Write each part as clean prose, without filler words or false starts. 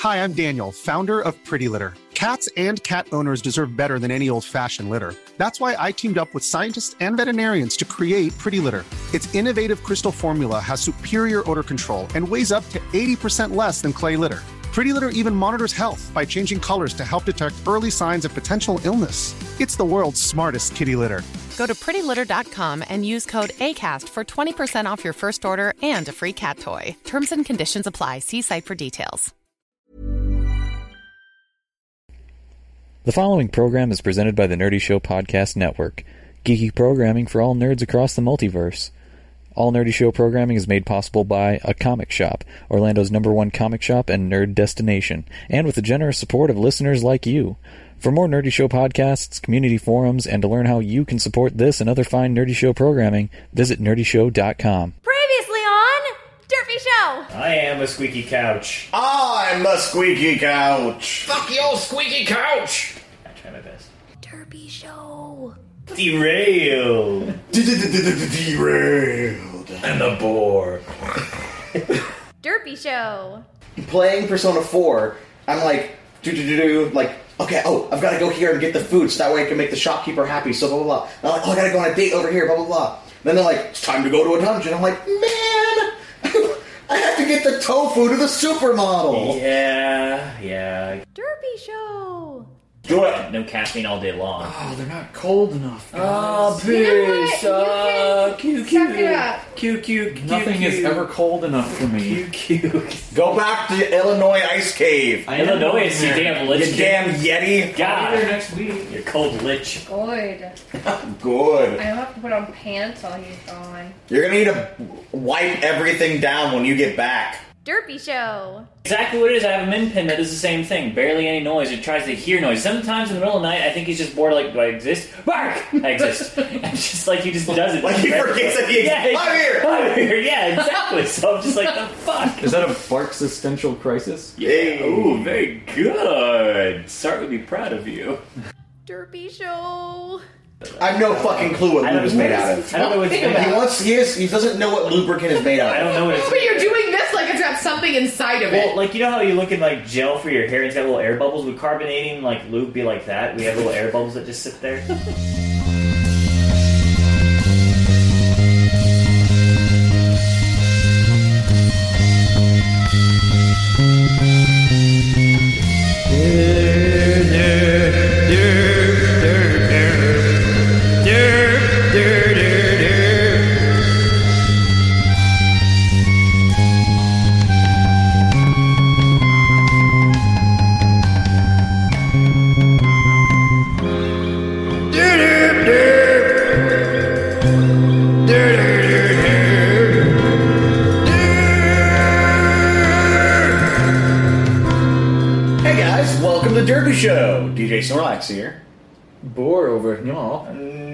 Hi, I'm Daniel, founder of Pretty Litter. Cats and cat owners deserve better than any old-fashioned litter. That's why I teamed up with scientists and veterinarians to create Pretty Litter. Its innovative crystal formula has superior odor control and weighs up to 80% less than clay litter. Pretty Litter even monitors health by changing colors to help detect early signs of potential illness. It's the world's smartest kitty litter. Go to prettylitter.com and use code ACAST for 20% off your first order and a free cat toy. Terms and conditions apply. See site for details. The following program is presented by the Nerdy Show Podcast Network, geeky programming for all nerds across the multiverse. All Nerdy Show programming is made possible by A Comic Shop, Orlando's #1 comic shop and nerd destination, and with the generous support of listeners like you. For more Nerdy Show podcasts, community forums, and to learn how you can support this and other fine Nerdy Show programming, visit nerdyshow.com. Previously on Derpy Show! I am a squeaky couch. I'm a squeaky couch. Fuck your squeaky couch! I try my best. Derpy Show! Derailed. Derailed. And the boar. Derpy Show! Playing Persona 4, I'm like, like, okay, I've got to go here and get the food so that way I can make the shopkeeper happy, so blah, blah, blah. And I'm like, I got to go on a date over here, blah, blah, blah. Then they're like, it's time to go to a dungeon. I'm like, man, I have to get the tofu to the supermodel. Yeah. Derpy Show! Do it. No caffeine all day long. Oh, they're not cold enough. Oh, piss. Cute. Suck it up. Cute. Nothing is ever cold enough for me. Cute. Go back to the Illinois ice cave. Illinois is you damn lich. You damn Yeti. God. There next week. You cold lich. Good. Good. I don't have to put on pants while he's gone. You're going to need to wipe everything down when you get back. Derpy Show! Exactly what it is. I have a min pin that does the same thing. Barely any noise. It tries to hear noise. Sometimes in the middle of the night, I think he's just bored. Like, do I exist? Bark! I exist. It's just like he just does it. Like he forgets that he exists. I'm here! Yeah, exactly. So I'm just like, the fuck? Is that a Bark existential crisis? Yeah. Ooh, very good. Sart would be proud of you. Derpy Show! I have no fucking clue what lube is made out of. I don't know what it's made out of. He doesn't know what lubricant is made out of. I don't know what it's But you're doing this like it's got something inside of it. Well, like, you know how you look in, like, gel for your hair and it's got little air bubbles? Would carbonating, like, lube be like that? We have little air bubbles that just sit there? Show. DJ Snorlax here. Boar over y'all.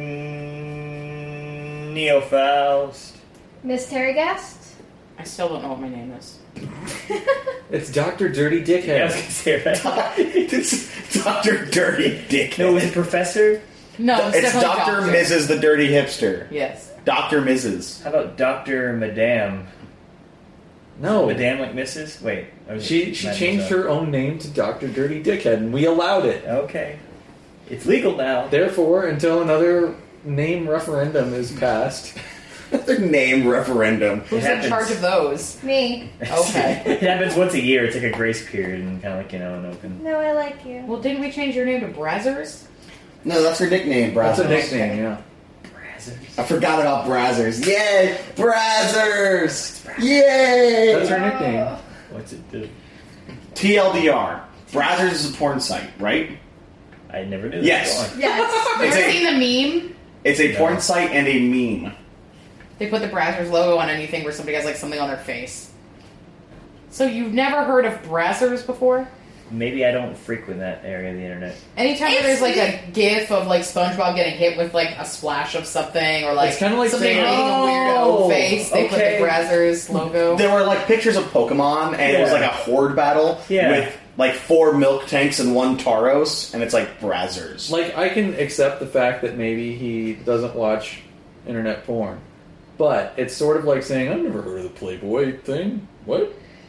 Neo Faust. Miss Terry Guest? I still don't know what my name is. It's Dr. Dirty Dickhead. Yeah, I was gonna say that. It's Dr. Dirty Dickhead. No, is it Professor? No, it's Dr. Mrs. the Dirty Hipster. Yes. Dr. Mrs. How about Dr. Madame? No. Madame like Mrs.? Wait. She changed her own name to Dr. Dirty Dickhead, and we allowed it. Okay. It's legal now. Therefore, until another name referendum is passed... The name referendum. Who's in charge of those? Me. Okay. It happens once a year. It's like a grace period and kind of like, an open... No, I like you. Well, didn't we change your name to Brazzers? No, that's her nickname, Brazzers. That's a nickname, yeah. I forgot about Brazzers. Yay! Brazzers! Yay! That's her nickname. What's it do? TLDR. Brazzers is a porn site, right? I never knew. Yes. Yes. Have you ever seen the meme? It's a porn site and a meme. They put the Brazzers logo on anything where somebody has like something on their face. So you've never heard of Brazzers before? Maybe I don't frequent that area of the internet. Anytime there's like a gif of like SpongeBob getting hit with like a splash of something or like it's kind of like something saying, making a weirdo face, they put the Brazzers logo. There were like pictures of Pokemon, and it was like a horde battle with like 4 milk tanks and 1 Tauros, and it's like Brazzers. Like, I can accept the fact that maybe he doesn't watch internet porn, but it's sort of like saying, I've never heard of the Playboy thing. What?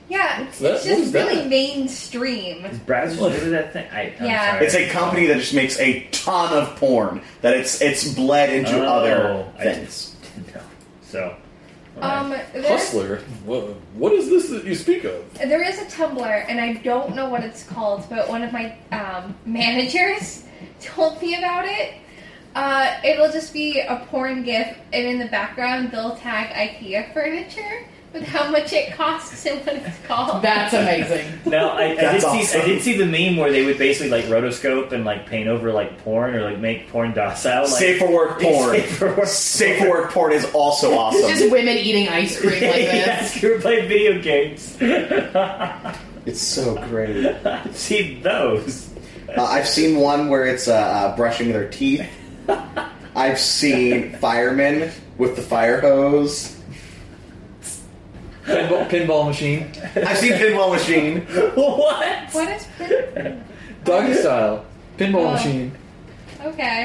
Yeah, that? it's What is just that? really mainstream. Is Brazzers good at that thing? I'm Yeah. sorry. It's a company that just makes a ton of porn. That it's bled into other I things. didn't know. So. There's, Hustler. What is this that you speak of? there is a Tumblr, and I don't know what it's called, but one of my managers told me about it. It'll just be a porn gif, and in the background they'll tag IKEA furniture with how much it costs and what it's called. That's amazing. No, I did That's see. awesome. I did see the meme where they would basically like rotoscope and like paint over like porn or like make porn docile. Like, Safe for work porn. Safe for work. Safe for work porn is also awesome. Just women eating ice cream like this. Yes, you were playing video games. It's so great. See those. I've seen one where it's brushing their teeth. I've seen firemen with the fire hose. Pinball machine. I've seen pinball machine. What? What is pin- Doggy style. Pinball Oh. machine. Okay.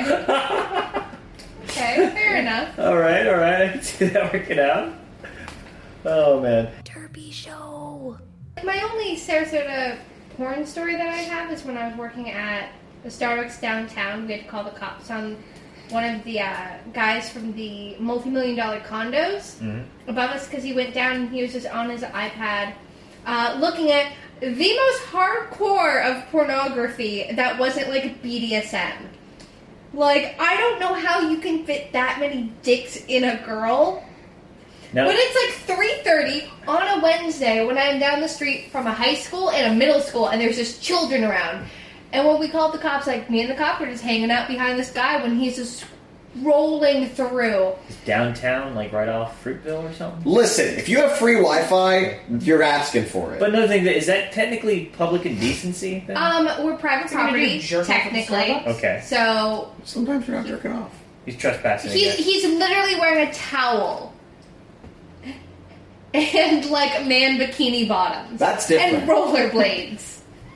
Okay, fair enough. All right. I can see that working out. Oh man. Derby show. My only Sarasota porn story that I have is when I was working at the Starbucks downtown. We had to call the cops on one of the guys from the multi-million-dollar condos above us because he went down and he was just on his iPad looking at the most hardcore of pornography that wasn't like BDSM. Like, I don't know how you can fit that many dicks in a girl. No. But it's like 3:30 on a Wednesday when I'm down the street from a high school and a middle school and there's just children around. And when we called the cops, like, me and the cop were just hanging out behind this guy when he's just rolling through. Is downtown, like right off Fruitville or something? Listen, if you have free Wi-Fi, you're asking for it. But another thing, is that technically public indecency? Then? We're private So you're gonna property, do jerk off at technically. Starbucks? Okay. So Sometimes you're not jerking off. He's trespassing. I guess. he's literally wearing a towel. And, like, man bikini bottoms. That's different. And rollerblades.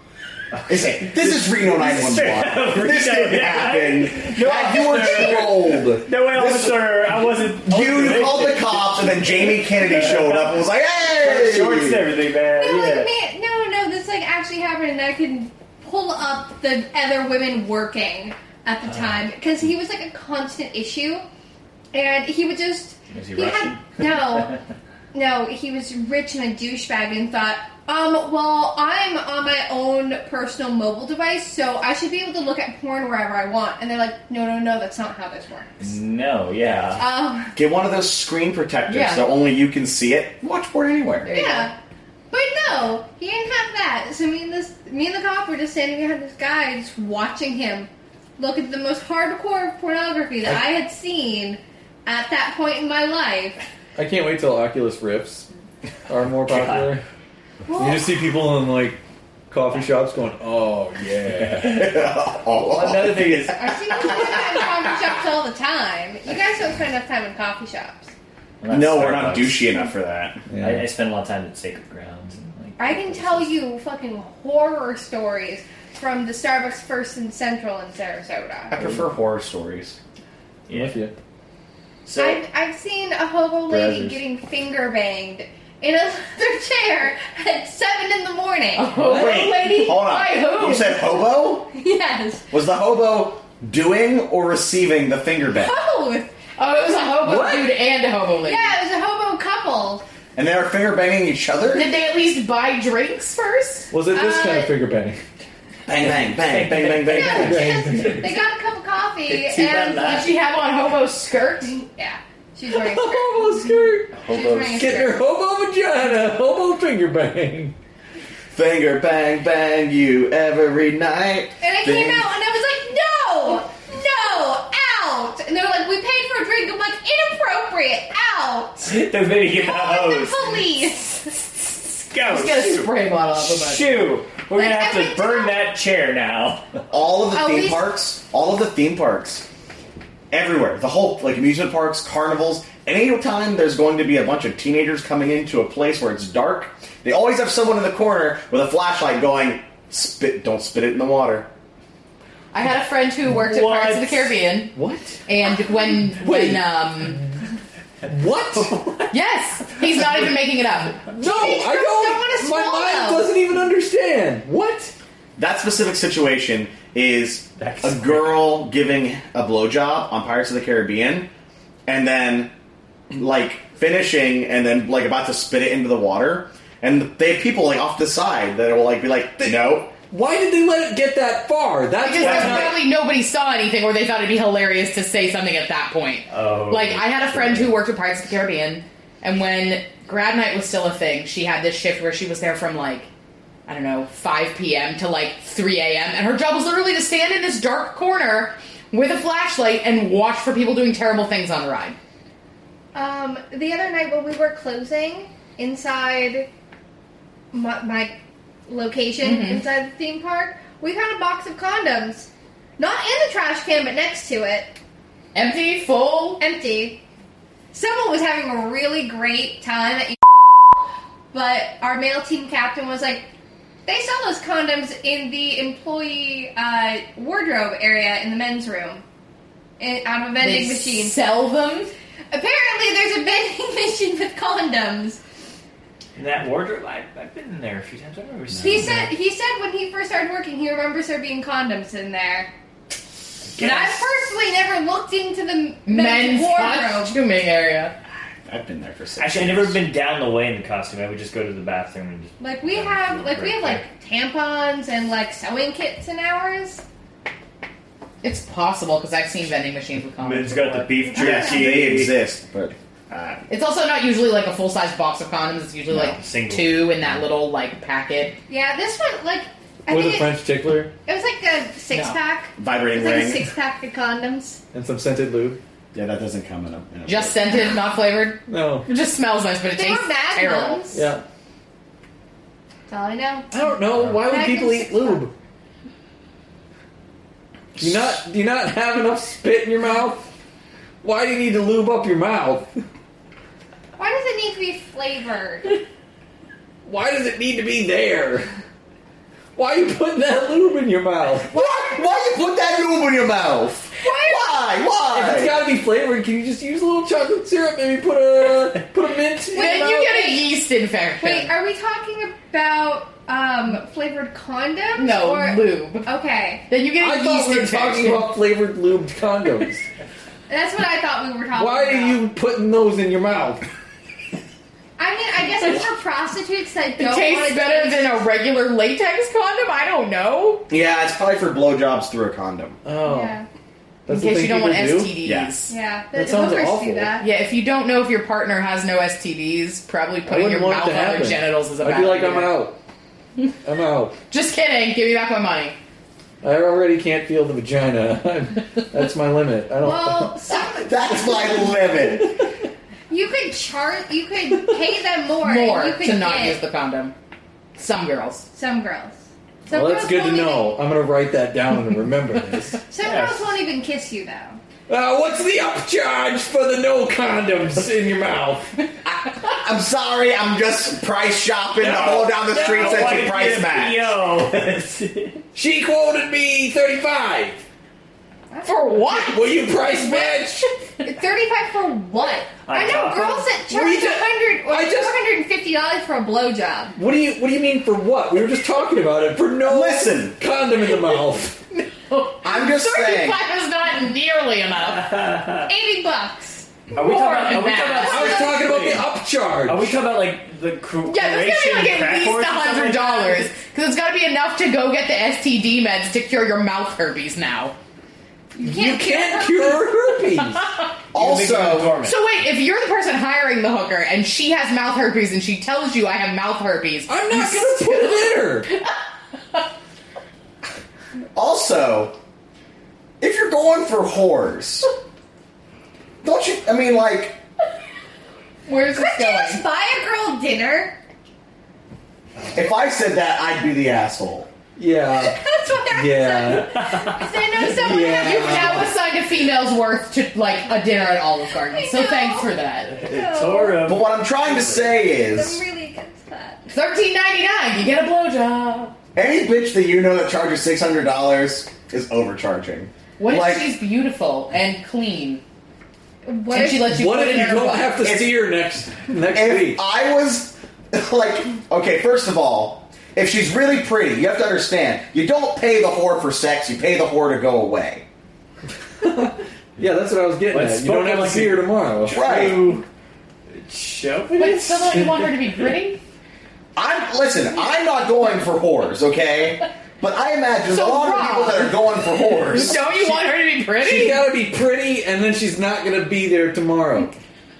Listen, this is Reno 911. This didn't happen. No, you were trolled. No way, officer. I wasn't. You called the cops, and then Jamie Kennedy showed up and was like, "Hey!" Shorts and everything, man. No, Yeah. like, man, no, this like actually happened, and I could pull up the other women working at the time because he was like a constant issue, and he would just Was he had Russian? no, he was rich and a douchebag and thought, well, I'm on my own personal mobile device, so I should be able to look at porn wherever I want. And they're like, no, that's not how this works. No, yeah. Get one of those screen protectors Yeah. so only you can see it. Watch porn anywhere. There you Yeah. But no, he didn't have that. So me and the cop were just standing behind this guy, just watching him look at the most hardcore pornography that I had seen at that point in my life. I can't wait till Oculus Rifts are more popular. You just see people in like coffee shops going, "Oh yeah." Another thing is, I see people do that in coffee shops all the time. You guys don't spend enough time in coffee shops. No, we're not douchey enough for that. I spend a lot of time at Sacred Grounds. And, like, I can tell you fucking horror stories from the Starbucks First and Central in I Sarasota. prefer horror stories. Yeah. With you. So I've seen a hobo lady Brazzers. getting finger banged in a leather chair at 7 in the morning. Oh, Wait, lady? hold By on. who? You said hobo? Yes. Was the hobo doing or receiving the finger bang? Both. Oh, it was a hobo What? dude and a hobo lady. Yeah, it was a hobo couple. And they were finger banging each other? Did they at least buy drinks first? Was it this kind of finger banging? Bang, bang, bang, bang, bang, bang, Yeah, bang. they got a cup of coffee It's too and bad Did she have on hobo skirt? yeah, she's wearing a skirt. Hobo skirt. She's wearing a Get your skirt. hobo vagina. Hobo finger bang. Finger bang, bang you every night. And I came out and I was like, no, out. And they were like, we paid for a drink. I'm like, inappropriate, out. they're ready to get the Call the hose. police. Go. Let's get a Shoot. spray bottle up a bunch. Shoo. We're gonna Like, have I to went burn to- that chair now. All of the At theme least- parks, everywhere, the whole, like, amusement parks, carnivals, anytime there's going to be a bunch of teenagers coming into a place where it's dark, they always have someone in the corner with a flashlight going, don't spit it in the water. I had a friend who worked at What? Pirates of the Caribbean, What? and when What? Yes, he's not even making it up. No, I don't. want to My swallow. mind doesn't even understand. What? That specific situation is That's a girl giving a blowjob on Pirates of the Caribbean, and then like finishing, and then like about to spit it into the water, and they have people like off the side that will like be like, no. Why did they let it get that far? That's Because why. probably nobody saw anything, or they thought it'd be hilarious to say something at that point. Oh. Like, I had a friend who worked at Pirates of the Caribbean, and when grad night was still a thing, she had this shift where she was there from, like, I don't know, 5 p.m. to, like, 3 a.m., and her job was literally to stand in this dark corner with a flashlight and watch for people doing terrible things on the ride. The other night when we were closing inside my location inside the theme park, we found a box of condoms. Not in the trash can, but next to it. Empty, full. Empty. Someone was having a really great time at but our male team captain was like, they sell those condoms in the employee wardrobe area in the men's room. Out of a vending They machine. sell them? Apparently there's a vending machine with condoms. In that wardrobe, I've been in there a few times. I remember He seeing said when he first started working, he remembers there being condoms in there. But I Yes. personally never looked into the Men's wardrobe. costuming area. I've been there for 6 Actually, I've years. never been down the way in the costume. I would just go to the bathroom and just... Like we have tampons and like sewing kits in ours. It's possible, because I've seen vending machines with condoms. Men's got the before. beef jerky. Yes, they exist, but It's also not usually like a full-size box of condoms. It's usually No, like single. 2 in that little like packet. Yeah, this one like I With a think French tickler it was like a 6-pack. It vibrating was like a ring. 6-pack of condoms. and some scented lube. Yeah, that doesn't come in a Just scented, not flavored. No. It just smells nice, but it They tastes were terrible. magnums. Yeah. That's all I know. I don't know. Why would Magnum people eat 6-pack. lube? Do you not have enough spit in your mouth? Why do you need to lube up your mouth? Why does it need to be flavored? Why does it need to be there? Why are you putting that lube in your mouth? Why you put that lube in your mouth? Why? If it's got to be flavored, can you just use a little chocolate syrup? Maybe put a mint. in Then your you mouth? get a yeast infection. Wait, are we talking about flavored condoms? No, or... lube. Okay, Then you get a I thought yeast we were infection. talking about flavored lubed condoms. that's what I thought we were talking Why about. are you putting those in your mouth? I mean, I guess it's for prostitutes that It don't tastes want to better than a regular latex condom? I don't know. Yeah, it's probably for blowjobs through a condom. Oh, Yeah, that's In the case thing you don't want people do? STDs. Yeah. yeah. That sounds hookers awful. do that. Yeah, if you don't know if your partner has no STDs, probably putting wouldn't your want it mouth to on their happen. genitals is a I'd bad be like, idea. I'm out. I'm out. Just kidding. Give me back my money. I already can't feel the vagina. That's my limit. I don't. Well, That's my limit. you could pay them more. More and you could to not get use the condom. Some girls. some girls. Some Well, that's girls good to won't know. I'm going to write that down and remember this. Some Yes. girls won't even kiss you though. What's the upcharge for the no condoms in your mouth? I'm sorry, I'm just price shopping the whole down the street No, since why you did price you match. PO? She quoted me 35. For what? Will you price match? 35 for what? I know girls that charge We just- $100 or I just- $250 for a blowjob. What do you mean for what? We were just talking about it. For no Listen. condom in the mouth. I'm just saying. 35 is not nearly enough. $80. Are we talking about? I was talking about the upcharge. Are we talking about like the Croatian Yeah, there's gotta be like crack at least horse or something like that? $100 because it's gotta be enough to go get the STD meds to cure your mouth herpes now. You can't cure herpes. Also, So wait, if you're the person hiring the hooker and she has mouth herpes and she tells you I have mouth herpes, I'm not going to put it in her. Also, if you're going for whores, don't you? I mean, like, Where's this Couldn't you just going? buy a girl dinner? if I said that, I'd be the asshole. Yeah. That's what I Yeah. said. I know someone Yeah. You've now assigned a female's worth to like a dinner at Olive Garden, so I know. thanks for that. It's sort of. But what I'm trying to say I'm is, really against that. $13.99, you get a blowjob. any bitch that you know that charges $600 is overcharging. What if Like- she's beautiful and clean? What And if she lets you What put if it you in her don't butt? have to see her next If week? I was like, okay, first of all, if she's really pretty, you have to understand, you don't pay the whore for sex, you pay the whore to go away. Yeah, that's what I was getting But at. You don't have to spoken see her tomorrow. Right. But still, don't you want her to be pretty? I'm not going for whores, okay? But I imagine So a lot Rob- of people that are going for whores. Don't you want her to be pretty? She's got to be pretty, and then she's not going to be there tomorrow.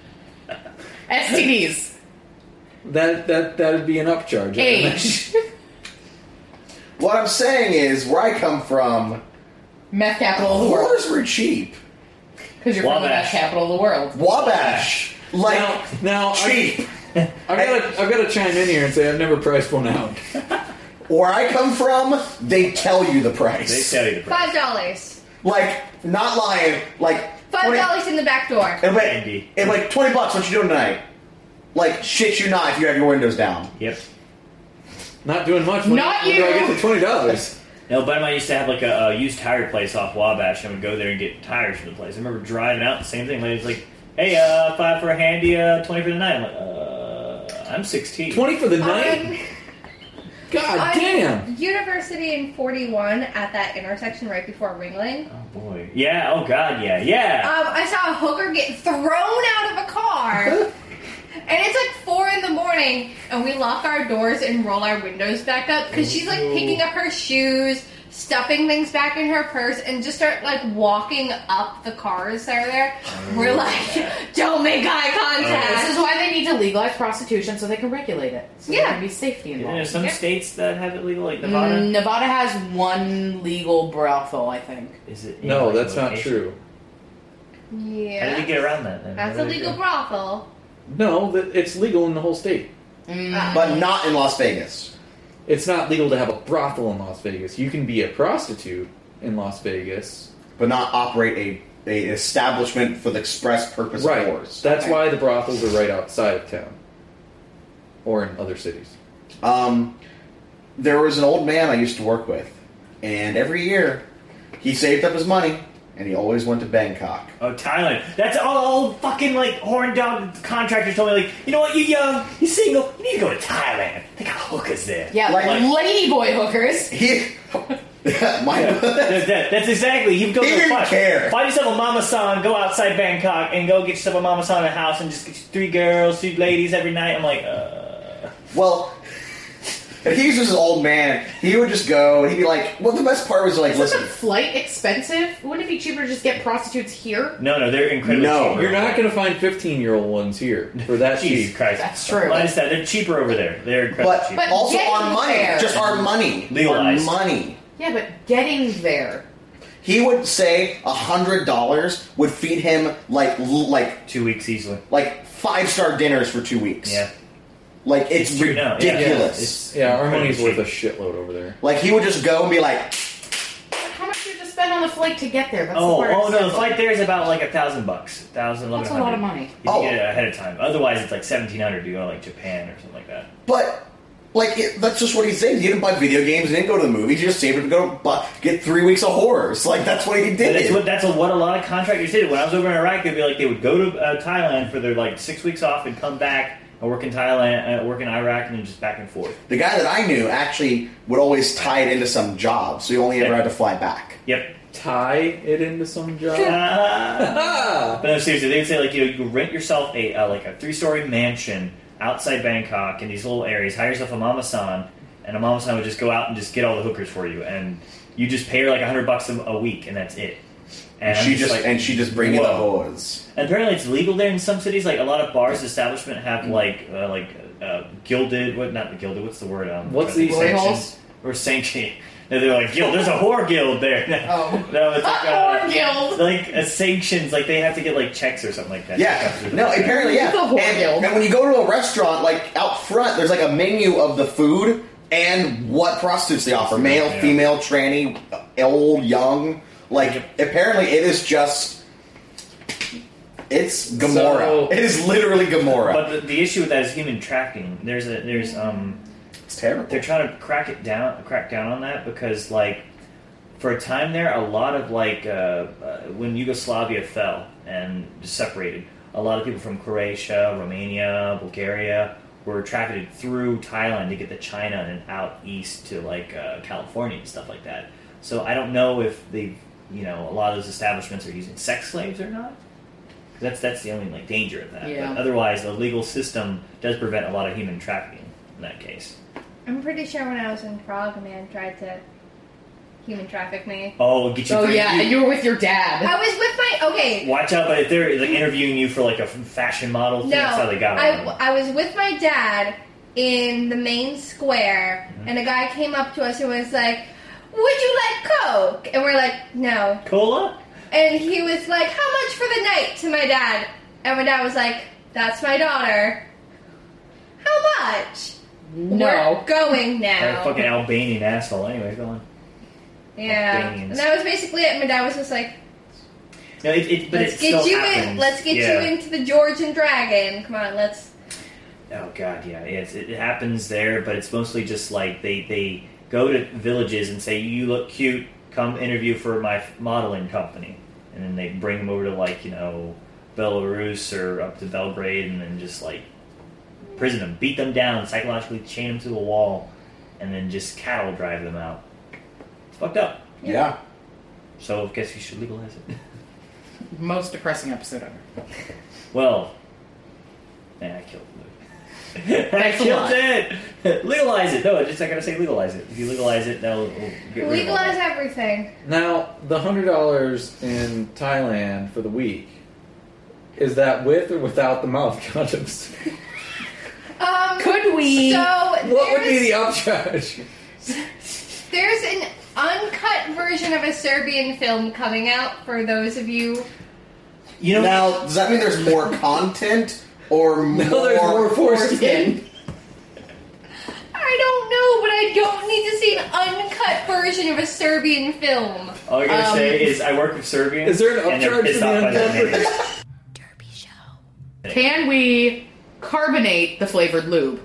STDs. That'd be an upcharge. Age. What I'm saying is, where I come from, Meth capital of the world. whores were cheap. Because you're from the meth Wabash. capital of the world. Wabash. Like, Now cheap. I've got to chime in here and say I've never priced one out. Where I come from, they tell you the They price. tell you the price. $5? Like, not lying, like... $5 in the back door. Andy. And like, $20, what you doing tonight? Like, shit you not if you have your windows down. Yep. Not doing much. When Not when do I you. get to $20? No, buddy of mine used to have like a used tire place off Wabash, and would go there and get tires from the place. I remember driving out, the same thing. Lady's like, "Hey, 5 for a handy, 20 for the night." I'm like, I'm 16. 20 for the night? God On damn! University in 41 at that intersection right before Ringling. Oh boy. Yeah. Oh god. Yeah. Yeah. I saw a hooker get thrown out of a car. And it's like 4 in the morning, and we lock our doors and roll our windows back up because she's like picking up her shoes, stuffing things back in her purse, and just start like walking up the cars that are there. We're like, don't make eye contact. This is why they need to legalize prostitution so they can regulate it. So there Yeah. can be safety There's involved. some states that have it legal, like Nevada. Nevada has one legal brothel, I think. Is it? in, No, like, that's not location? true. How did Yeah. we get around that? Then? That's How a did we legal go? brothel. No, it's legal in the whole state. But not in Las Vegas. It's not legal to have a brothel in Las Vegas. You can be a prostitute in Las Vegas. But not operate a establishment for the express purpose of Right. whores. That's Okay. why the brothels are right outside of town. Or in other cities. There was an old man I used to work with, and every year he saved up his money, and he always went to Bangkok. Oh, Thailand. That's all fucking like horn dog contractors told me, like, you know what, you young, you single, you need to go to Thailand. They got hookers there. Yeah, Like- like lady boy hookers. He, That's exactly. You go He to didn't care. Find yourself a mama-san, go outside Bangkok, and go get yourself a mama-san in a house, and just get you 3 girls, 2 ladies every night. I'm like, well, if he was just an old man, he would just go, and he'd be like, well, the best part was like, Isn't listen, the flight expensive? Wouldn't it be cheaper to just get prostitutes here? no, they're incredibly No. cheaper. You're not going to find 15-year-old ones here for that Jesus cheap. Christ. That's true. Well, I understand. They're cheaper over there. They're incredibly but, cheap. But also getting our money, there. just our money. Legalized. Our money. Yeah, but getting there. He would say $100 would feed him like 2 weeks easily. 5-star dinners for 2 weeks. Yeah. Like, it's It's true now. Yeah, ridiculous. it's Yeah, our incredibly money's worth cheap. a shitload over there. Like, he would just go and be like, How much do you have to spend on the flight to get there? That's Oh, the part no, the simple. flight there is about like $1,000, $1,000, That's a lot of money. You Oh. can get it ahead of time. Otherwise, it's like $1,700 to go to like Japan or something like that. but, like, that's just what he said. He didn't buy video games, he didn't go to the movies, he just saved it to go get 3 weeks of horrors. Like, that's what he But did. that's what a lot of contractors did. When I was over in Iraq, they'd be like, they would go to Thailand for their like 6 weeks off and come back and work in Thailand, work in Iraq, and then just back and forth. The guy that I knew actually would always tie it into some job, so he only ever had to fly back. Yep. Tie it into some job? But no, seriously, they would say like you rent yourself a 3-story mansion outside Bangkok in these little areas, hire yourself a mama-san, and a mama-san would just go out and just get all the hookers for you, and you just pay her like $100 a week, and that's it. And I'm She just bring you the whoa. hose. And apparently, it's legal there in some cities. Like a lot of bars, establishment have gilded. What? Not the gilded. What's the word? What's the- Glory sanctions holes? or sanctioned? No, they're like guild. There's a whore guild there. Oh. No, it's like Whore guild. like sanctions. Like they have to get like checks or something like that. Yeah. No, apparently, yeah. The whore guild. And when you go to a restaurant, like, out front, there's like a menu of the food and what prostitutes they offer. Male, Yeah. female, tranny, old, young. Like, apparently it is just... It's Gomorrah. So- It is literally Gomorrah. But the issue with that is human trafficking. There's it's terrible. they're trying to crack down on that because like for a time there, a lot of like when Yugoslavia fell and just separated. A lot of people from Croatia, Romania, Bulgaria were trafficked through Thailand to get to China and out east to like California and stuff like that. So I don't know if a lot of those establishments are using sex slaves or not. That's the only like danger of that. Yeah. But otherwise, the legal system does prevent a lot of human trafficking in that case. I'm pretty sure when I was in Prague, a man tried to human traffic me. Oh, get you. Oh yeah, and you were with your dad. I was with my Watch out! But if they're like interviewing you for like a fashion model, thing, that's how they got it. I was with my dad in the main square, and a guy came up to us and was like, "Would you like Coke?" And we're like, "No." Cola? And he was like, "How much for the night?" to my dad. And my dad was like, "That's my daughter." How much? No. We're going That now. fucking Albanian asshole. Anyway, go on. Yeah. Albanians. And that was basically it. My dad was just like, No, but let's it get still you happens. in. Let's get Yeah. you into the George and Dragon. Come on, let's. Oh god, yeah, it happens there, but it's mostly just like they go to villages and say, "You look cute. Come interview for my modeling company," and then they bring them over to like Belarus or up to Belgrade, and then just like prison them, beat them down, psychologically chain them to a wall, and then just cattle drive them out. It's fucked up. Yeah. So I guess you should legalize it. Most depressing episode ever. Well, I killed Luke. I Thanks a killed lot. it! Legalize it! No, I gotta say legalize it. If you legalize it, that'll get rid of all Legalize that. everything. Now, the $100 in Thailand for the week, is that with or without the mouth condoms? Could we? So What would be the upcharge? There's an uncut version of a Serbian film coming out for those of you. Now, does that mean there's more content or more? No, there's more foreskin. I don't know, but I don't need to see an uncut version of a Serbian film. All I gotta say is I work with Serbians. Is there an and they're upcharge pissed for the off by their uncut neighbors. Derby show. Can we carbonate the flavored lube?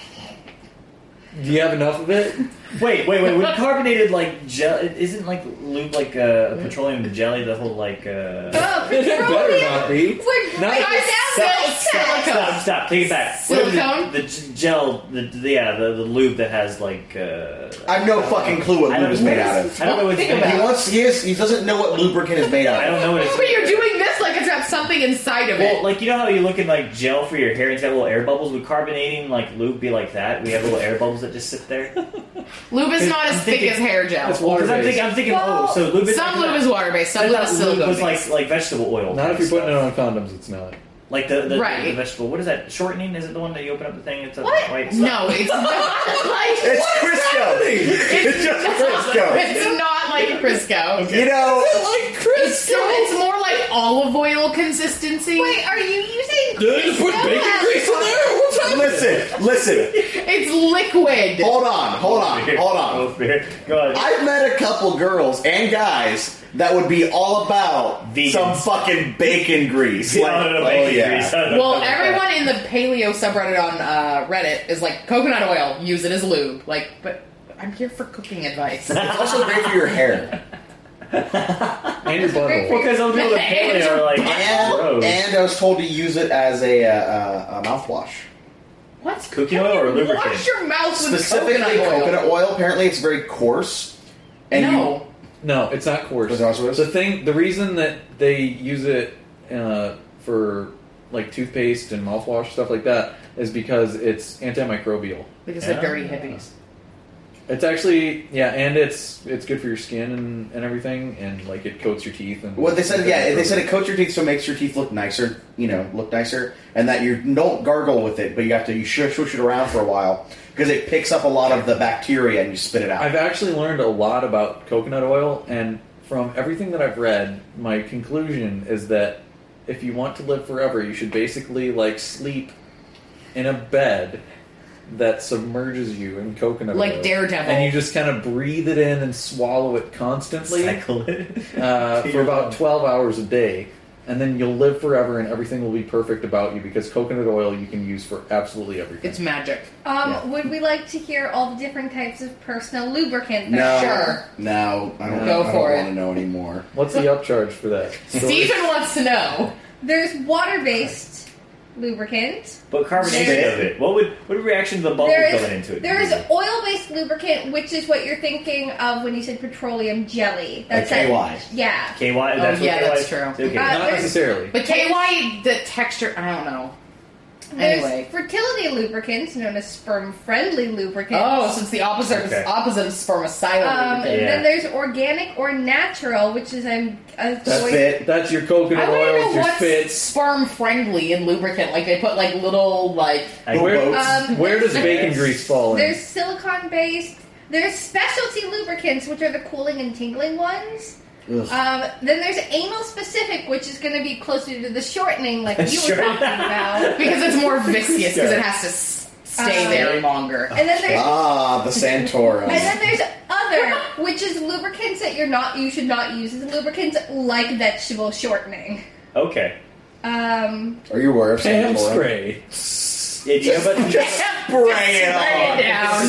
Do you have enough of it? Wait. When carbonated like gel, isn't like lube like petroleum jelly? The whole like. Oh, It had better not be. We're Not right if down Stop! Take it back. Silicone? The gel, the lube that has like. I have no fucking clue what lube is made out of. I don't know what it's Think made about out it. of. He doesn't know what lubricant is made out I of. don't know what it's. But you're doing this like it's got something inside of Well, it. like, you know how you look in, like, gel for your hair and it's got little air bubbles? Would carbonating, like, lube be like that? We have little air bubbles that just sit there? Lube is not as I'm thick thinking- as hair gel. It's Because water-based. I'm thinking, Well, so lube is... Some lube is water-based, some I lube thought is lube was silicone-based. like vegetable oil. Not kind if you're of putting stuff. it on condoms, it's not. Like the Right. vegetable... What is that? Shortening? Is it the one that you open up the thing? It's a What? white... No, it's not like... It's Crisco. It's just Crisco. It's not like Crisco. You know, It's more like olive oil consistency. Wait, are you using? Did you put bacon grease in there? What's happening? listen. It's liquid. Hold on. Oh, beer. Go ahead. I've met a couple girls and guys that would be all about Vegans. some fucking bacon grease. No, bacon grease. Well, everyone in the paleo subreddit on Reddit is like, coconut oil, use it as lube. Like, but I'm here for cooking advice. It's also great for your hair. And your butthole. Well, because some people that paleo are like, gross. And I was told to use it as a mouthwash. What? Cooking oil or lubricant? Wash your mouth with Specifically coconut oil. Apparently it's very coarse. And No. No, it's not coarse. Was that what it is? The reason that they use it for like toothpaste and mouthwash stuff like that is because it's antimicrobial. Because they're dirty hippies. It's actually and it's good for your skin and everything, and like it coats your teeth and What they said, they said it coats your teeth so it makes your teeth look nicer, and that you don't gargle with it, but you shush it around for a while because it picks up a lot of the bacteria and you spit it out. I've actually learned a lot about coconut oil, and from everything that I've read, my conclusion is that if you want to live forever, you should basically like sleep in a bed that submerges you in coconut Like oil. Daredevil. And you just kind of breathe it in and swallow it constantly Cycle it. for about 12 hours a day. and then you'll live forever, and everything will be perfect about you because coconut oil you can use for absolutely everything. It's magic. Would we like to hear all the different types of personal lubricant? No. Sure. No, I don't, Go I for don't it. want to know anymore. What's the upcharge for that? Stephen wants to know. There's water-based lubricant. But carbonation of it. What would reaction to the bubble going into it? There is oil-based lubricant, which is what you're thinking of when you said petroleum jelly. Like KY. Yeah. KY? That's yeah, what KY that's true. Okay. Not there's- necessarily. But KY, the texture, I don't know. There's Anyway. fertility lubricants, known as sperm-friendly lubricants. Oh, so it's the opposite of spermicidal lubricant. Then there's organic or natural, which is That's your coconut I want to oil, know your what's spits. sperm-friendly in lubricant. Like, they put, like, little, like... Where does bacon grease fall in? There's silicone-based. There's specialty lubricants, which are the cooling and tingling ones. Then there's anal-specific, which is going to be closer to the shortening, like you were talking about. Because it's more viscous, because it has to stay there longer. And then there's the Santorum. And then there's other, which is lubricants that you should not use as lubricants, like vegetable shortening. Okay. Are you aware of Ham Santorum? spray. Yeah, but Spray it down.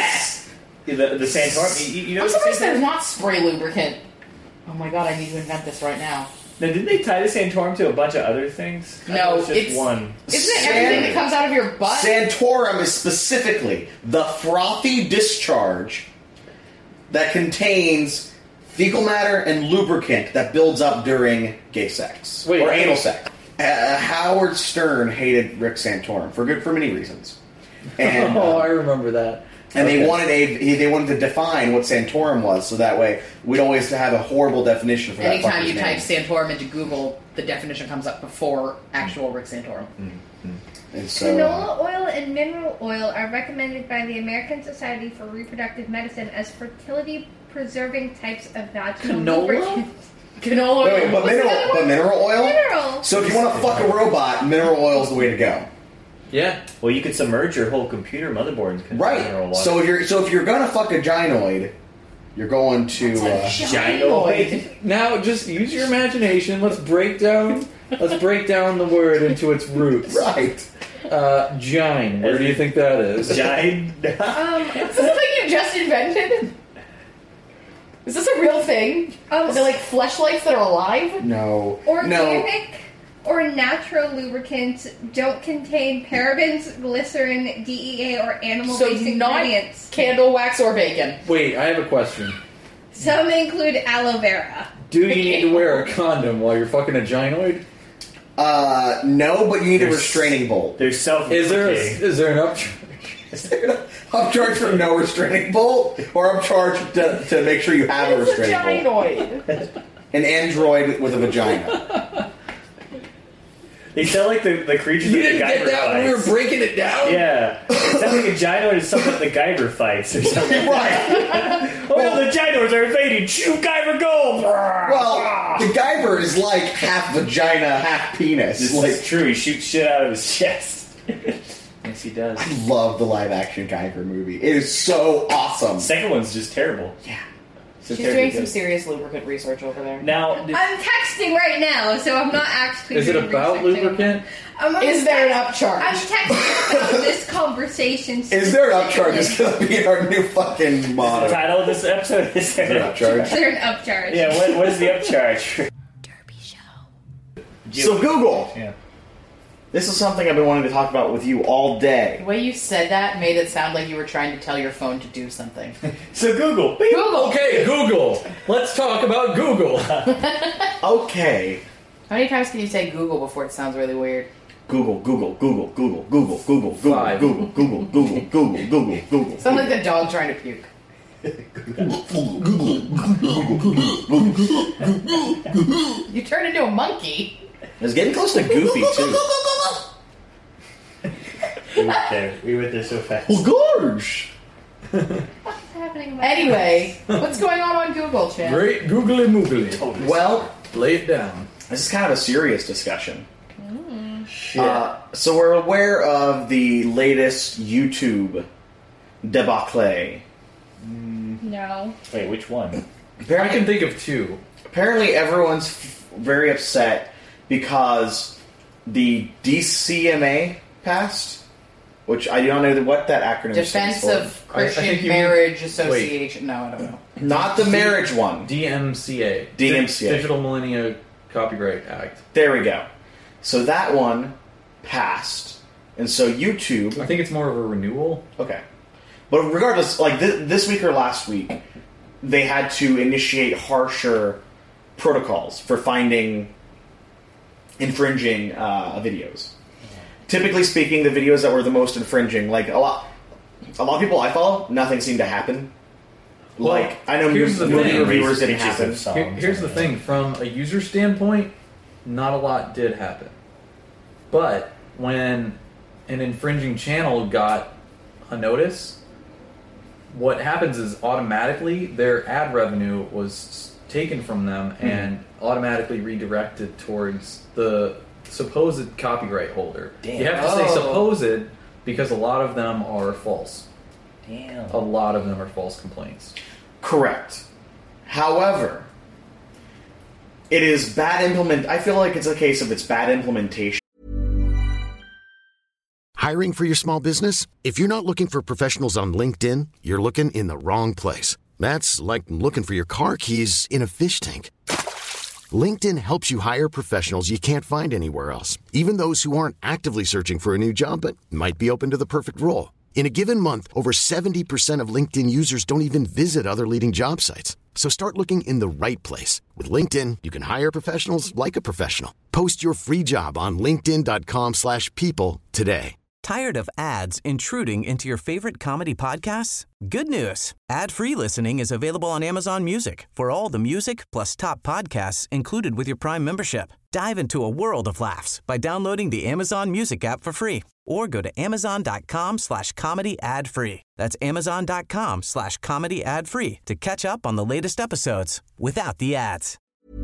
The Santorum. You know I'm the surprised there's Santorum? not spray lubricant. Oh my god, I need to invent this right now. Now, didn't they tie the Santorum to a bunch of other things? I No, thought it was just it's one. Isn't it everything that comes out of your butt? Santorum is specifically the frothy discharge that contains fecal matter and lubricant that builds up during gay sex or anal sex. Howard Stern hated Rick Santorum for many reasons, and I remember that. And they wanted to define what Santorum was, so that way we'd always have a horrible definition for that. Anytime you fucker's type name. Santorum into Google, the definition comes up before actual Rick Santorum. And so, Canola oil and mineral oil are recommended by the American Society for Reproductive Medicine as fertility-preserving types of vaginal lubricant. Canola wait, oil. but mineral oil? Mineral. So if you want to fuck a robot, mineral oil is the way to go. Yeah. Well, you could submerge your whole computer motherboard in mineral water. So if you're gonna fuck a gynoid, you're going to gynoid. Now, just use your imagination. Let's break down the word into its roots. Right. Gine. Where do you think that is? Gine. Is this something you just invented? Is this a real thing? Are they like fleshlights that are alive? No. Organic or natural lubricants don't contain parabens, glycerin, DEA, or animal-based ingredients. Candle wax or bacon. Wait, I have a question. Some include aloe vera. Do you need to wear a condom while you're fucking a gynoid? No, but you need a restraining bolt. There's self. Is there an upcharge? Is there an upcharge for no restraining bolt, or upcharge to make sure you have a restraining bolt? Gynoid. An android with a vagina. They sound like the creatures You that didn't the Guyver get that when we were fights. breaking it down? Yeah. It sounds like a gynoid is something that the Guyver fights or something. Right. Oh no, the gynoids are invading! Shoot, Guyver, go! Well, the Guyver is like half vagina, half penis. This Like, is true. He shoots shit out of his chest. Yes, he does. I love the live-action Guyver movie. It is so awesome. Second one's just terrible. Yeah. She's doing some serious lubricant research over there. Now, I'm texting right now, so I'm not actually. Is it doing about research lubricant? Is there an upcharge? I'm texting about this conversation. Is there an upcharge? It's gonna be our new fucking the motto. title of this episode is Is there an upcharge? Is there an upcharge? Yeah, what is the upcharge? Derby show. So Google. Yeah. This is something I've been wanting to talk about with you all day. The way you said that made it sound like you were trying to tell your phone to do something. So Google. Google! Okay, Google. Let's talk about Google. Okay. How many times can you say Google before it sounds really weird? Google, Google, Google, Google, Google, Google, Google, Five. Google, Google, Google, Google, Google, Google. Sounds like the dog trying to puke. You turn into a monkey. It's getting close to Goofy too. We went there so fast. Gorge. What's happening? in my Anyway, what's going on Google, Chan? Great googly moogly. Well, Lay it down. this is kind of a serious discussion. Shit. So we're aware of the latest YouTube debacle. No. Wait, which one? I can think of two. Apparently, everyone's very upset because the DCMA passed, which I do not know what that acronym Defense stands of for. I think Christian you Marriage mean- Association. No, I don't know. Not the marriage one. DMCA. DMCA. Digital Millennia Copyright Act. There we go. So that one passed, and so YouTube. I think it's more of a renewal. Okay. But regardless, like this week or last week, they had to initiate harsher protocols for finding infringing videos. Typically speaking, the videos that were the most infringing, like a lot of people I follow, nothing seemed to happen. Well, Like I know here's the movie thing. reviewers didn't Pictures happen. of songs Here's the and thing: from a user standpoint, not a lot did happen. But when an infringing channel got a notice, what happens is automatically their ad revenue was taken from them and automatically redirected towards the supposed copyright holder. Damn. You have to say supposed because a lot of them are false. Damn. A lot of them are false complaints. Correct. However, it is bad I feel like it's a case of it's bad implementation. Hiring for your small business? If you're not looking for professionals on LinkedIn, you're looking in the wrong place. That's like looking for your car keys in a fish tank. LinkedIn helps you hire professionals you can't find anywhere else, even those who aren't actively searching for a new job but might be open to the perfect role. In a given month, over 70% of LinkedIn users don't even visit other leading job sites. So start looking in the right place. With LinkedIn, you can hire professionals like a professional. Post your free job on linkedin.com/people today. Tired of ads intruding into your favorite comedy podcasts? Good news. Ad-free listening is available on Amazon Music for all the music plus top podcasts included with your Prime membership. Dive into a world of laughs by downloading the Amazon Music app for free or go to amazon.com/comedy ad-free. That's amazon.com/comedy ad-free to catch up on the latest episodes without the ads.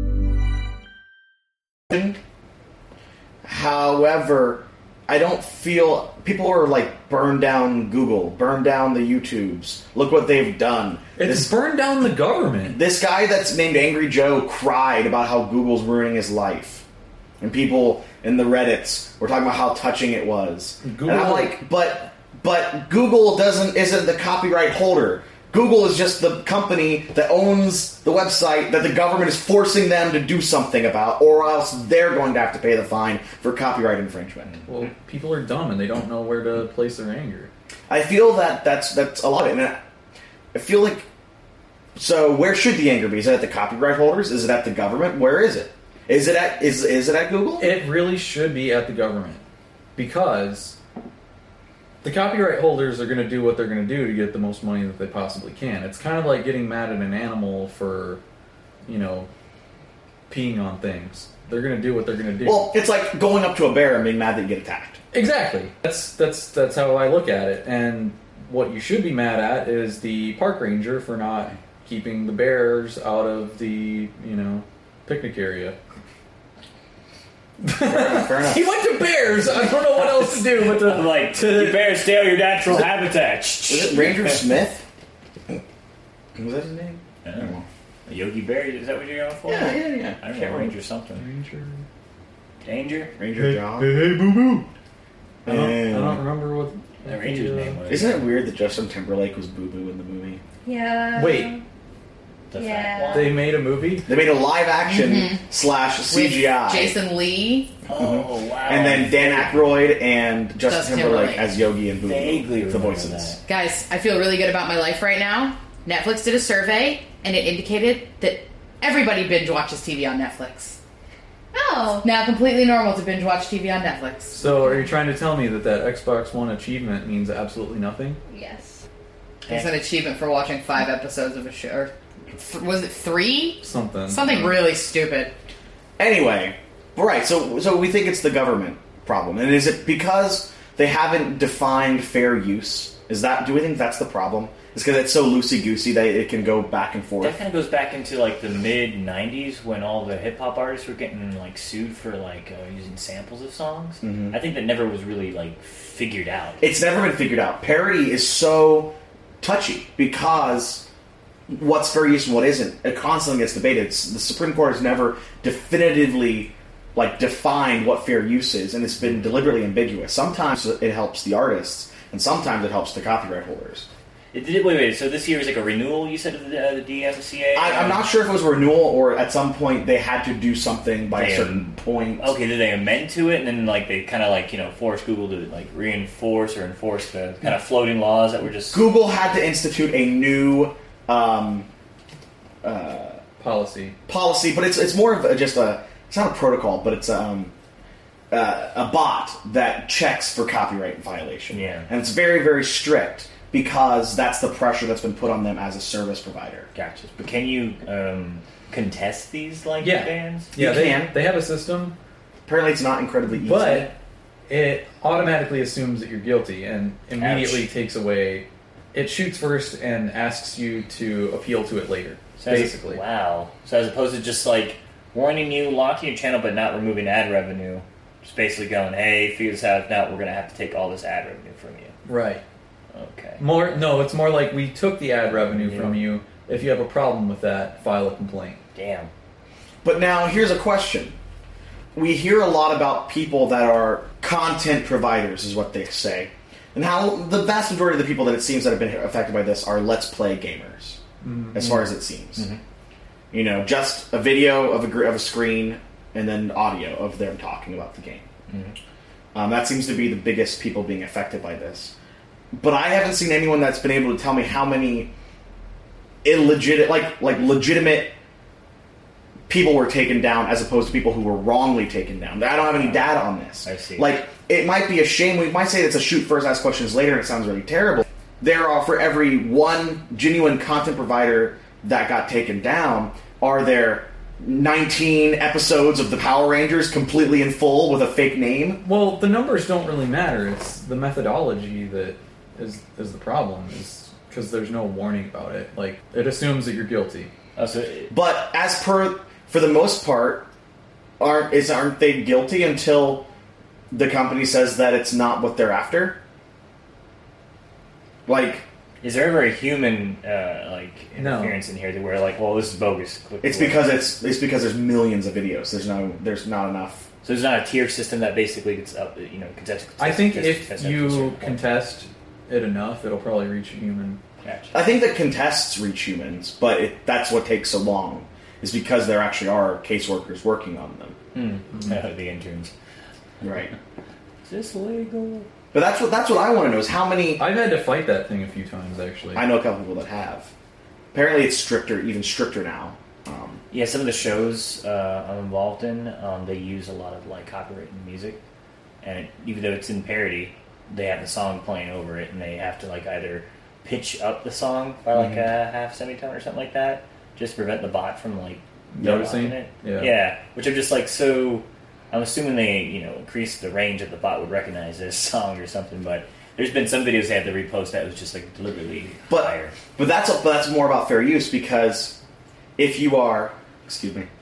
However, I don't feel people are like burn down Google, burn down the YouTubes. Look what they've done. It's burned down the government. This guy that's named Angry Joe cried about how Google's ruining his life, and people in the Reddits were talking about how touching it was. Google, and I'm like, but Google isn't the copyright holder. Google is just the company that owns the website that the government is forcing them to do something about, or else they're going to have to pay the fine for copyright infringement. Well, people are dumb and they don't know where to place their anger. I feel that's a lot of it. And I feel like, so where should the anger be? Is it at the copyright holders? Is it at the government? Where is it? Is it at Google? It really should be at the government, because the copyright holders are going to do what they're going to do to get the most money that they possibly can. It's kind of like getting mad at an animal for, peeing on things. They're going to do what they're going to do. Well, it's like going up to a bear and being mad that you get attacked. Exactly. That's how I look at it. And what you should be mad at is the park ranger for not keeping the bears out of the, picnic area. Fair enough. He went to bears. I don't know what else to do but you better stay out of your natural habitat. Was it Ranger Smith? Was that his name? I don't know. Yogi Bear, is that what you're going for? Yeah. I don't know, Ranger something. Danger? Ranger John? Hey, boo-boo. I don't remember what that Ranger's name was. Isn't it weird that Justin Timberlake was Boo Boo in the movie? Yeah. Wait. The Yeah. fat one? They made a movie? They made a live action / CGI. With Jason Lee. Oh, wow. And then Dan Aykroyd and Justin Timberlake Timberlake. as Yogi and Boo Boo. Vaguely The remember voices. that. Guys, I feel really good about my life right now. Netflix did a survey, and it indicated that everybody binge watches TV on Netflix. Oh. Now completely normal to binge watch TV on Netflix. So are you trying to tell me that Xbox One achievement means absolutely nothing? Yes. It's an achievement for watching 5 episodes of a show. Or was it 3? Something. Something really stupid. Anyway, right, so we think it's the government problem. And is it because they haven't defined fair use? Do we think that's the problem? It's because it's so loosey-goosey that it can go back and forth? That kind of goes back into the mid-'90s when all the hip-hop artists were getting sued for using samples of songs. Mm-hmm. I think that never was really figured out. It's never been figured out. Parody is so touchy because what's fair use and what isn't. It constantly gets debated. The Supreme Court has never definitively like defined what fair use is, and it's been deliberately ambiguous. Sometimes it helps the artists, and sometimes it helps the copyright holders. Wait. So this year is like a renewal, you said, of the DMCA? I'm not sure if it was a renewal or at some point they had to do something by a certain point. Okay, did they amend to it, and then like they kind of like forced Google to like reinforce or enforce the kind of floating laws that were just... Google had to institute a new policy, but it's more of just a... It's not a protocol, but it's a bot that checks for copyright violation. Yeah. And it's very, very strict because that's the pressure that's been put on them as a service provider. Gotcha. But can you contest these bans? Yeah, you can. They have a system. Apparently it's not incredibly easy. But it automatically assumes that you're guilty and immediately takes away... It shoots first and asks you to appeal to it later, basically. Wow. So as opposed to just like warning you, locking your channel, but not removing ad revenue, just basically going, hey, figure this out. If not, we're going to have to take all this ad revenue from you. Right. Okay. It's more like we took the ad revenue from you. If you have a problem with that, file a complaint. Damn. But now, here's a question. We hear a lot about people that are content providers, is what they say. And how the vast majority of the people that it seems that have been affected by this are Let's Play gamers, as far as it seems. Mm-hmm. Just a video of a screen and then audio of them talking about the game. Mm-hmm. That seems to be the biggest people being affected by this. But I haven't seen anyone that's been able to tell me how many legitimate people were taken down as opposed to people who were wrongly taken down. I don't have any data on this. I see. It might be a shame. We might say it's a shoot first, ask questions later, and it sounds really terrible. There are, for every one genuine content provider that got taken down, are there 19 episodes of the Power Rangers completely in full with a fake name? Well, the numbers don't really matter. It's the methodology that is the problem, is because there's no warning about it. Like, it assumes that you're guilty. But for the most part, aren't they guilty until the company says that it's not what they're after? Is there ever a human interference in here to where this is bogus? It's because there's millions of videos. There's not enough. So there's not a tier system that basically gets up, contest. I think if you contest it enough, it'll probably reach a human. Gotcha. I think that contests reach humans, but that's what takes so long. Is because there actually are caseworkers working on them. The interns. Right. Is this legal? But that's what I want to know is how many... I've had to fight that thing a few times, actually. I know a couple people that have. Apparently it's even stricter now. Yeah, some of the shows I'm involved in, they use a lot of copyrighted music. And even though it's in parody, they have the song playing over it, and they have to either pitch up the song by a half semitone or something like that, just to prevent the bot from noticing it. Yeah, which I'm just so I'm assuming they increase the range that the bot would recognize this song or something. But there's been some videos they had to repost that was just deliberately higher. But that's more about fair use, because if you are, excuse me,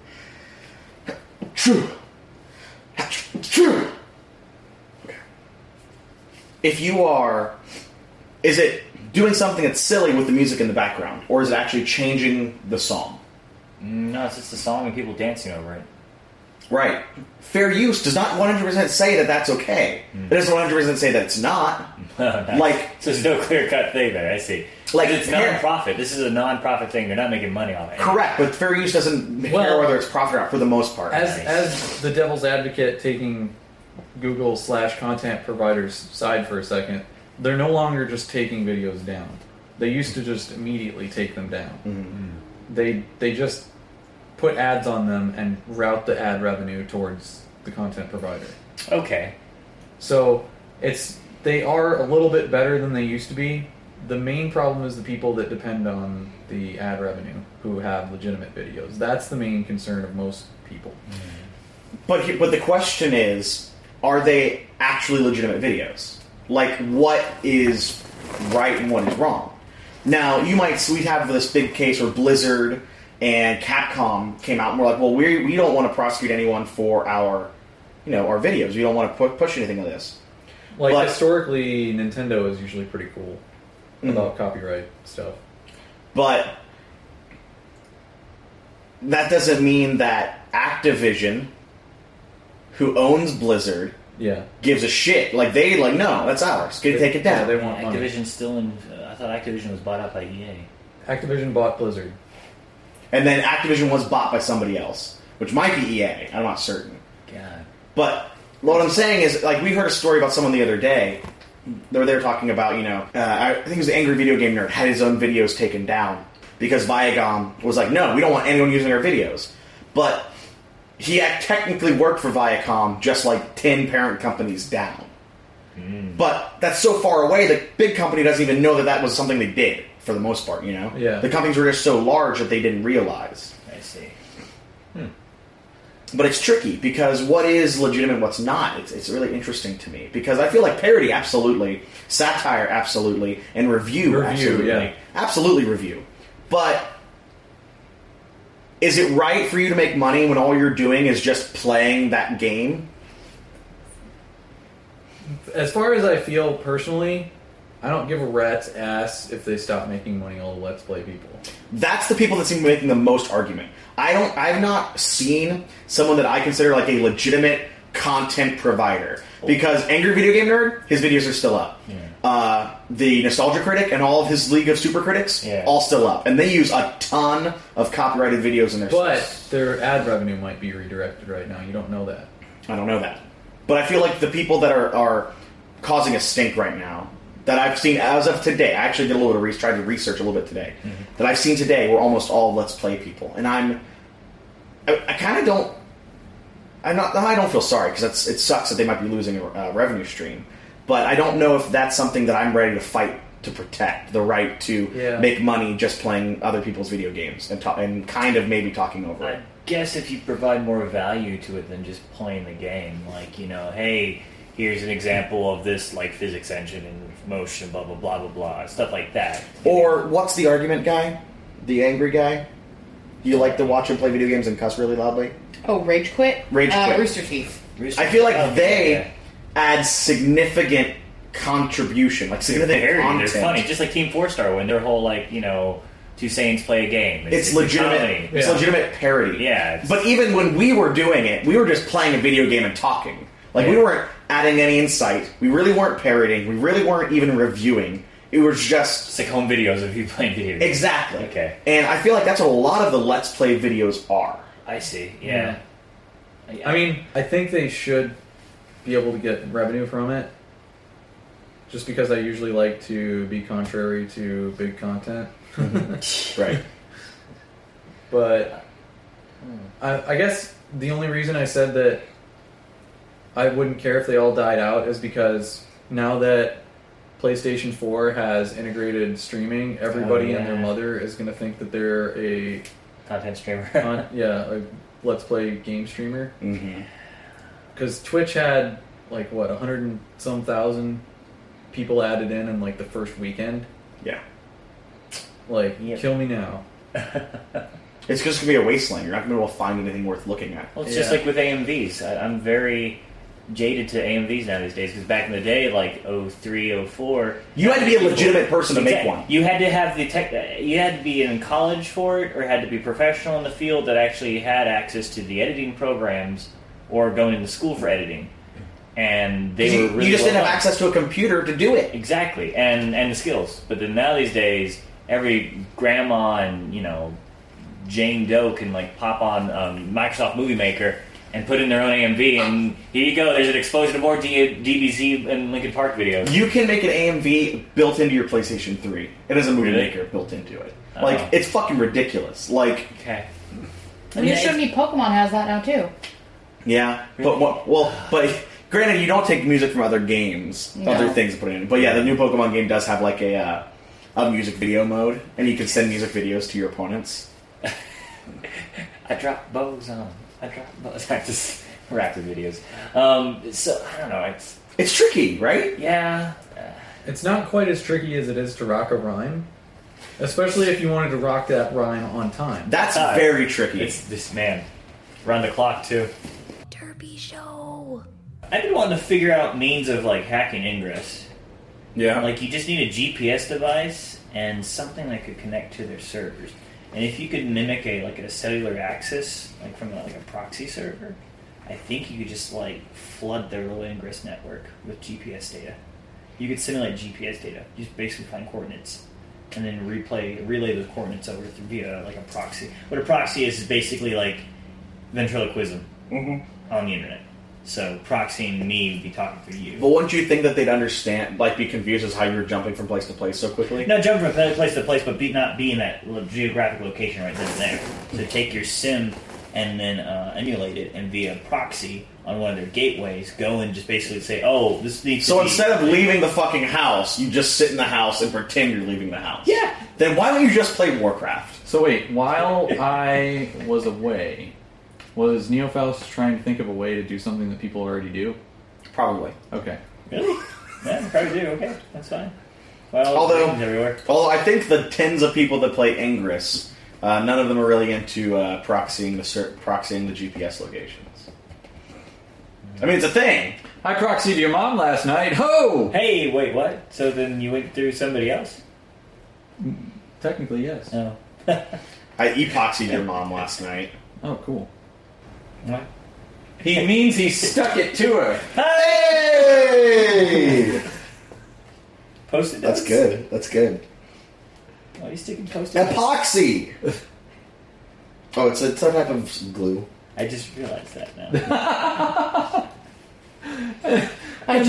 if you are, is it doing something that's silly with the music in the background, or is it actually changing the song? No, it's just the song and people dancing over it. Right. Fair use does not 100% say that that's okay. It doesn't 100% say that it's not. So there's no clear-cut thing there, I see. It's non-profit. This is a non-profit thing. They're not making money off it. Correct, but fair use doesn't care whether it's profit or not for the most part. As the devil's advocate, taking Google/content providers' side for a second, they're no longer just taking videos down. They used to just immediately take them down. Mm-hmm. They just put ads on them and route the ad revenue towards the content provider. Okay. So they are a little bit better than they used to be. The main problem is the people that depend on the ad revenue, who have legitimate videos. That's the main concern of most people. But the question is, are they actually legitimate videos? What is right and what is wrong? Now, we have this big case where Blizzard and Capcom came out and were like, well, we don't want to prosecute anyone for our videos. We don't want to push anything of this. Historically, Nintendo is usually pretty cool about copyright stuff. But that doesn't mean that Activision who owns Blizzard, gives a shit. Like, no, that's ours. Take it down. Yeah, they want money. Activision's still in... I thought Activision was bought out by EA. Activision bought Blizzard. And then Activision was bought by somebody else, which might be EA. I'm not certain. God. But what I'm saying is, like, we heard a story about someone the other day. They were talking about, I think it was the Angry Video Game Nerd, had his own videos taken down because Viacom was like, no, we don't want anyone using our videos. But he technically worked for Viacom, just like 10 parent companies down. But that's so far away, the big company doesn't even know that was something they did, for the most part, Yeah. The companies were just so large that they didn't realize. I see. But it's tricky, because what is legitimate, what's not? It's really interesting to me. Because I feel like parody, absolutely. Satire, absolutely. And review absolutely. Yeah. Absolutely review. But is it right for you to make money when all you're doing is just playing that game? As far as I feel personally, I don't give a rat's ass if they stop making money, all the Let's Play people. That's the people that seem to be making the most argument. I've not seen someone that I consider like a legitimate content provider. Because Angry Video Game Nerd, his videos are still up. The Nostalgia Critic and all of his League of Super Critics, all still up. And they use a ton of copyrighted videos in their But their ad revenue might be redirected right now. You don't know that. I don't know that. But I feel like the people that are causing a stink right now, that I've seen as of today, I actually did a little bit of tried to research a little bit today, that I've seen today were almost all Let's Play people. And I kind of don't... I don't feel sorry, because it sucks that they might be losing a revenue stream. But I don't know if that's something that I'm ready to fight to protect, the right to make money just playing other people's video games and kind of maybe talking over it. I guess if you provide more value to it than just playing the game, like, hey, here's an example of this, like, physics engine and motion, blah, blah, blah, blah, blah, stuff like that. Or, what's the argument guy? The angry guy? You like to watch him play video games and cuss really loudly? Oh, Rage Quit? Rage Quit. Rooster Teeth. I feel like they add significant contribution, like significant content. They're funny, just like Team 4-Star, when their whole, like, two Saiyans play a game. It's legitimate. It's legitimate parody. Yeah. But even when we were doing it, we were just playing a video game and talking. Like, we weren't adding any insight. We really weren't parodying. We really weren't even reviewing. It was just... It's like home videos of you playing video games. Exactly. Okay. And I feel like that's what a lot of the Let's Play videos are. I see. Yeah. I mean, I think they should be able to get revenue from it. Just because I usually like to be contrary to big content. Right. But I guess the only reason I said that I wouldn't care if they all died out is because now that PlayStation 4 has integrated streaming, everybody and their mother is going to think that they're a... content streamer. a Let's Play game streamer. Because Twitch had, 100 and some thousand people added in like the first weekend. Yeah. Kill me now. It's just going to be a wasteland. You're not going to be able to find anything worth looking at. Well, it's just like with AMVs. I'm very jaded to AMVs now these days, because back in the day, like 03, 04... You had to be a legitimate person to make one. You had to have the tech... You had to be in college for it, or had to be professional in the field that actually had access to the editing programs, or going into school for editing. And they were really you just didn't have access to a computer to do it. Exactly, and the skills. But then now these days, every grandma and, Jane Doe can, pop on Microsoft Movie Maker and put in their own AMV, and here you go, there's an explosion of more DBZ and Linkin Park videos. You can make an AMV built into your PlayStation 3. It has a movie maker built into it. It's fucking ridiculous. Okay. And Yoshimi Pokemon has that now, too. Yeah, but granted, you don't take music from other games, other things to put in. But yeah, the new Pokemon game does have a music video mode, and you can send music videos to your opponents. I drop bows on. Just rapid videos. So I don't know. It's tricky, right? Yeah. It's not quite as tricky as it is to rock a rhyme, especially if you wanted to rock that rhyme on time. That's very tricky. It's this man. Run the clock too. Derpy Show. I've been wanting to figure out means of hacking Ingress. Yeah. You just need a GPS device and something that could connect to their servers. And if you could mimic a cellular access, from a proxy server, I think you could just like flood their little Ingress network with GPS data. You could simulate GPS data. You just basically find coordinates and then relay those coordinates over via like a proxy. What a proxy is basically like ventriloquism on the internet. So proxying me would be talking through you. But wouldn't you think that they'd understand, like, be confused as how you're jumping from place to place so quickly? Not jumping from place to place, but not be in that geographic location right then and there. So take your sim and then emulate it, and via proxy on one of their gateways, go and just basically say, "Oh, this needs." So to be... instead of leaving the fucking house, you just sit in the house and pretend you're leaving the house. Yeah. Then why don't you just play Warcraft? So wait, while I was away, was Neofaust trying to think of a way to do something that people already do? Probably. Okay. Really? Yeah, probably do. Okay, that's fine. Well, although I think the tens of people that play Ingress, none of them are really into proxying the GPS locations. I mean, it's a thing. I proxied your mom last night. Ho! Hey, wait, what? So then you went through somebody else? Technically, yes. Oh. I epoxied your mom last night. Oh, cool. What? He means he stuck it to her. Hey! Post-it That's notes? good. That's good. Why are you sticking post-it notes? Epoxy! Oh, it's a type of glue. I just realized that now. I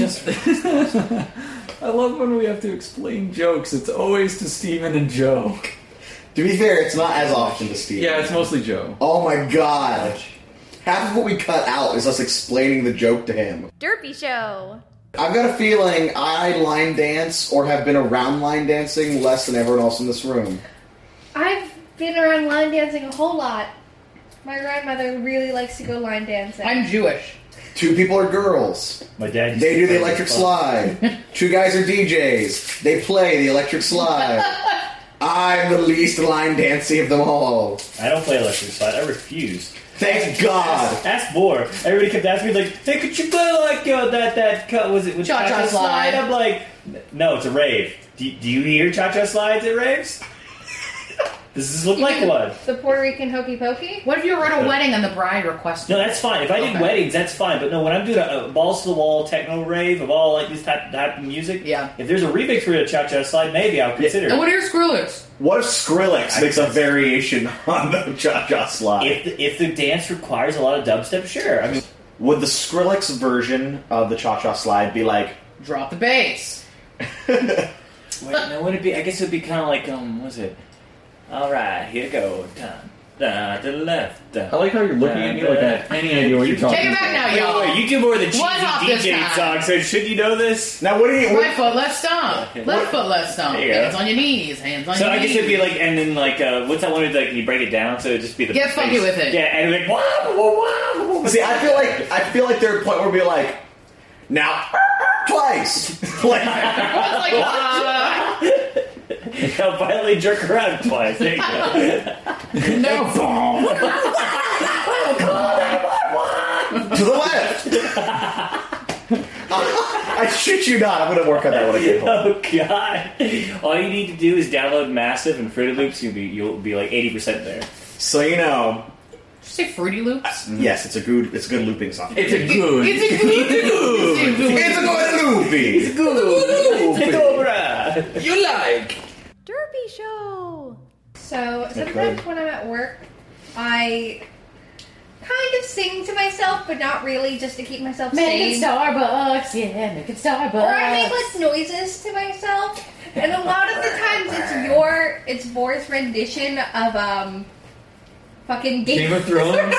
love when we have to explain jokes. It's always to Steven and Joe. To be fair, it's not as often to Steven. Yeah, it's mostly Joe. Oh my god. Half of what we cut out is us explaining the joke to him. Derpy Show. I've got a feeling I line dance or have been around line dancing less than everyone else in this room. I've been around line dancing a whole lot. My grandmother really likes to go line dancing. I'm Jewish. 2 people are girls. My dad. They do the electric slide. 2 guys are DJs. They play the electric slide. I'm the least line dancing of them all. I don't play electric slide. I refuse. Thank God. Ask more. Everybody kept asking me like, "Hey, could you play like that? Was it with Cha-Cha slide?" I'm like, "No, it's a rave. Do you hear cha-cha slides at raves? Does this look like one?" The Puerto Rican hokey pokey? What if you were at a wedding and the bride requested? No, that's fine. If I did weddings, that's fine. But no, when I'm doing a balls to the wall techno rave of all like this type of music, yeah. If there's a remix for a cha-cha slide, maybe I'll consider it. And what are your Skrillex? What if Skrillex makes a variation on the cha-cha slide? If the dance requires a lot of dubstep, sure. I mean, would the Skrillex version of the cha-cha slide be like, drop the bass? Wait, no, would it be? I guess it would be kind of like what was it? All right, here go. To the left. I like how you're looking at me like I have any idea what you're talking about. Take it back now, y'all. Wait, you do more than cheesy One hop this DJ time. songs, so should you know this? now what do you... Right foot, left stomp. Left foot, left stomp. There you go. Hands on your knees. Hands on So your I knees. guess it'd be like, and then like, what's that one where like you break it down? So it'd just be the Get funky with it. Yeah, and like, wow. See, I feel like there's a point where we'll be like, now, twice. Like, I'll finally jerk around twice. There you go. No. to the left. I shit you not. I'm going to work on that when I get home. Oh god! All you need to do is download Massive and Fruity Loops. You'll be like 80% there. So you know, Did you say Fruity Loops? yes, it's a good looping song. It's a good. It's a good. It's a good loopy. Take over. You like. Derpy Show. So sometimes when I'm at work, I kind of sing to myself, but not really, just to keep myself Make it sane. Starbucks, yeah, make it Starbucks. Or I make like noises to myself, and a lot of the times it's Vor's rendition of fucking Game of Thrones?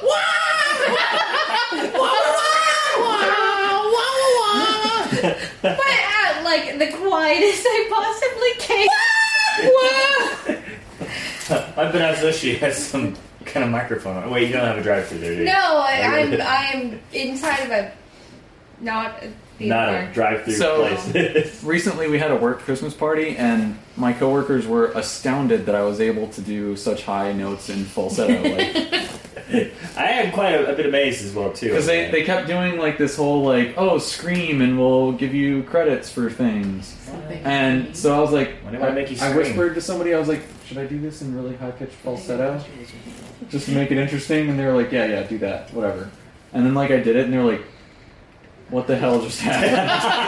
But at like the quietest I possibly can. I've been asked if she has some kind of microphone on. Wait, you don't have a drive-through there, do you? No, I'm inside of a not a drive-through place. Recently we had a work Christmas party, and my coworkers were astounded that I was able to do such high notes in falsetto. I am quite a bit amazed as well, too. Because they kept doing like this whole like, oh, scream and we'll give you credits for things. And so I was like, Why do I make you I scream? whispered to somebody, I was like, should I do this in really high-pitched falsetto? Just to make it interesting? And they were like, yeah, do that, whatever. And then, like, I did it, and they're like, what the hell just happened?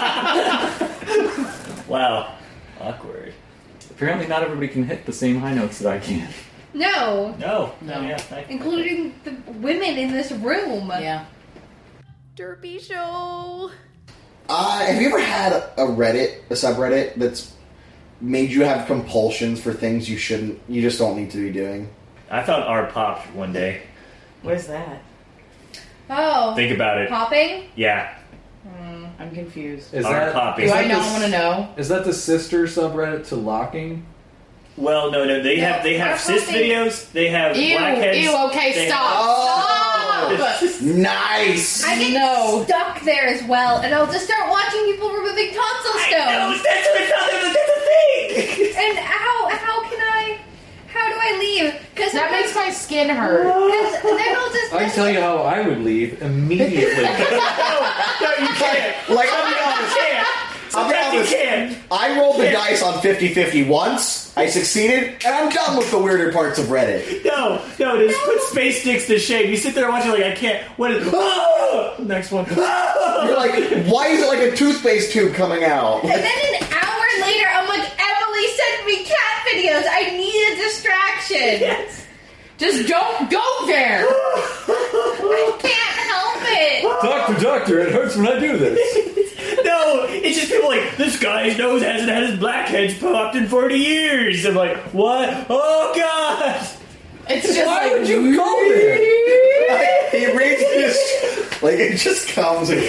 Wow. Awkward. Apparently not everybody can hit the same high notes that I can. No. No. No. Including the women in this room. Yeah. Derpy Show. Have you ever had a subreddit that's made you have compulsions for things you just don't need to be doing? I found R popped one day. What is that? Oh. Think about it. Popping? Yeah. I'm confused. Is R that popping. Do I not want to know? Is that the sister subreddit to locking? Well, no. They have cis popping. videos. They have Ew, blackheads. okay, they stop. Stop! Nice! I get No. stuck there as well, and I'll just start watching people removing tonsil I stones. know, that's what I thought. That's a thing. And how do I leave? Because That makes my skin hurt. then I'll just. I can tell you how I would leave immediately. No, you can't. Like, I'll be honest. I'll be honest. You can't. I rolled the dice on 50-50 once. I succeeded, and I'm done with the weirder parts of Reddit. No, just put space sticks to shame. You sit there and watch it like, I can't. What is... Oh! Next one. Oh! You're like, why is it like a toothpaste tube coming out? And then an hour later, I'm like, Emily sent me cat videos. I need a distraction. Yes. Just don't go there. I can't help it. Doctor, it hurts when I do this. No, it's just people like, this guy's nose hasn't had his blackheads popped in 40 years. I'm like, what? Oh, God. It's just Why like, would you go there? He reads this, like, it just comes and...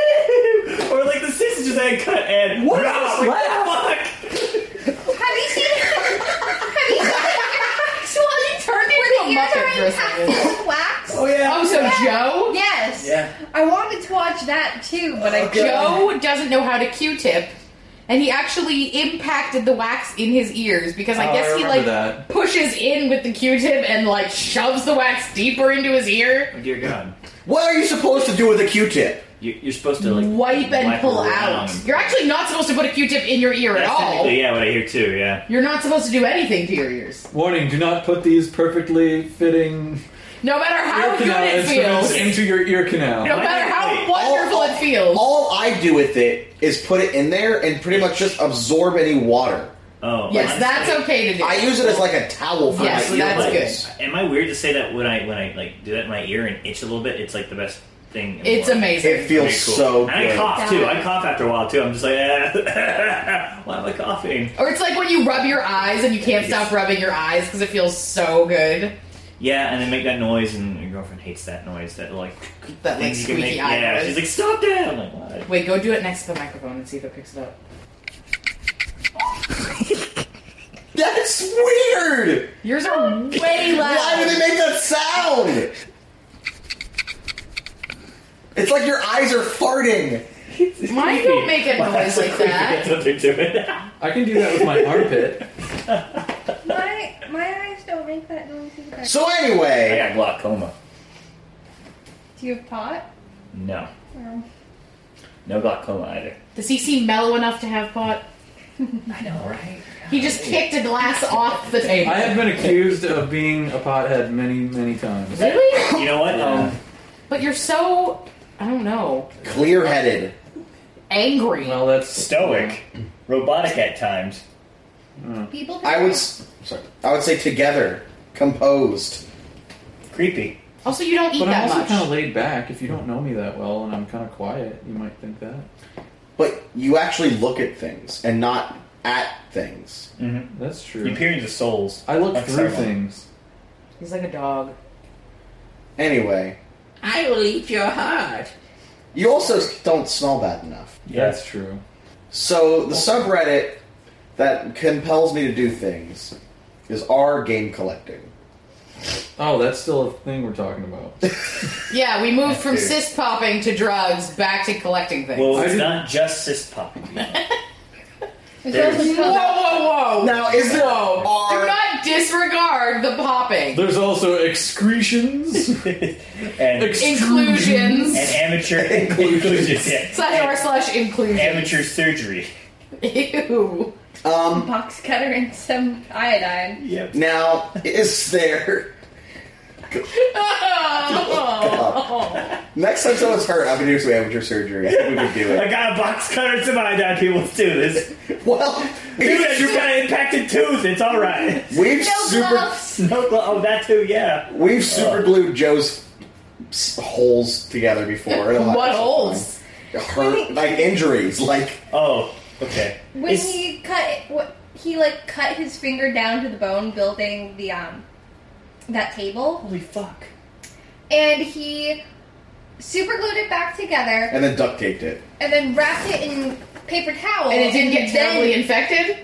Or like the sis just had cut and... What is Rah, this like, laugh? fuck? Have you seen actually turned We're into a Muppet for a ears second. are wax? Oh, yeah. oh, so Joe? Yes. Yeah. I wanted to watch that too, but I Joe doesn't know how to Q-tip, and he actually impacted the wax in his ears because I Oh, guess I he remember like that. pushes in with the Q-tip and like shoves the wax deeper into his ear. Oh, dear God. What are you supposed to do with a Q-tip? You're supposed to, like... Wipe and pull around. out. You're actually not supposed to put a Q-tip in your ear at That's all. technically, yeah, what I hear too, yeah. You're not supposed to do anything to your ears. Warning, do not put these perfectly fitting No matter how ear good canal it instruments feels. into your ear canal. No matter how wonderful it feels. All I do with it is put it in there and pretty much just absorb any water. Oh, Yes, honestly, that's okay to do. I use it as like a towel for Yes, my that's earbuds. Am I weird to say that when I like do that in my ear and itch a little bit, it's like the best thing in the It's world? amazing. It feels Very cool. so And I good. cough too. I cough after a while too. I'm just like, why am I coughing? Or it's like when you rub your eyes and you can't stop rubbing your eyes because it feels so good. Yeah, and they make that noise, and your girlfriend hates that noise. That like That like things you can squeaky make. eye Yeah, noise. she's like, stop that. I'm like, what? Wait, go do it next to the microphone and see if it picks it up. That's weird! Yours are way loud. Why do they make that sound? It's like your eyes are farting. Mine don't make a noise like that. That's what they're doing. I can do that with my armpit. my eyes don't make that noise either. So I anyway, got glaucoma. Do you have pot? No, Oh. no glaucoma either. Does he seem mellow enough to have pot? I know, right? He just kicked a glass off the table. I have been accused of being a pothead many, many times. Really? You know what? But you're so, I don't know, clear-headed. angry. Well, that's Stoic, robotic at times. People. I would say together, composed. Creepy. Also, you don't eat But I'm that also much. kind of laid back. If you don't know me that well and I'm kind of quiet, you might think that. But you actually look at things and not at things. That's true. You peer into souls. I look Like through someone. things. He's like a dog. Anyway, I will eat your heart. you also don't smell bad enough. That's true. So the subreddit that compels me to do things is R game collecting. Oh, that's still a thing we're talking about. Yeah, we moved from Dude. cyst popping to drugs back to collecting things. Well, I it's did- not just cyst popping. There's whoa, whoa, whoa! Now, is there Whoa. R? Do not disregard the popping. There's also excretions. and Inclusions. and amateur inclusions. Yeah. /r/inclusion. Amateur surgery. Ew. box cutter and some iodine. Yep. Now, is there Next time someone's hurt, I'm gonna do some amateur surgery. I think we can do it. I got a box cutter to my dad. People, let's do this. Well, Dude, you got an impacted tooth. It's all right. We've No glove. Oh, that too. Yeah. We've super glued Joe's holes together before. What holes? Hurt, like injuries, like. Oh, okay. When he cut his finger down to the bone building the that table. Holy fuck! And he super glued it back together, And then duct taped it. and then wrapped it in paper towel. And it didn't get terribly then- infected?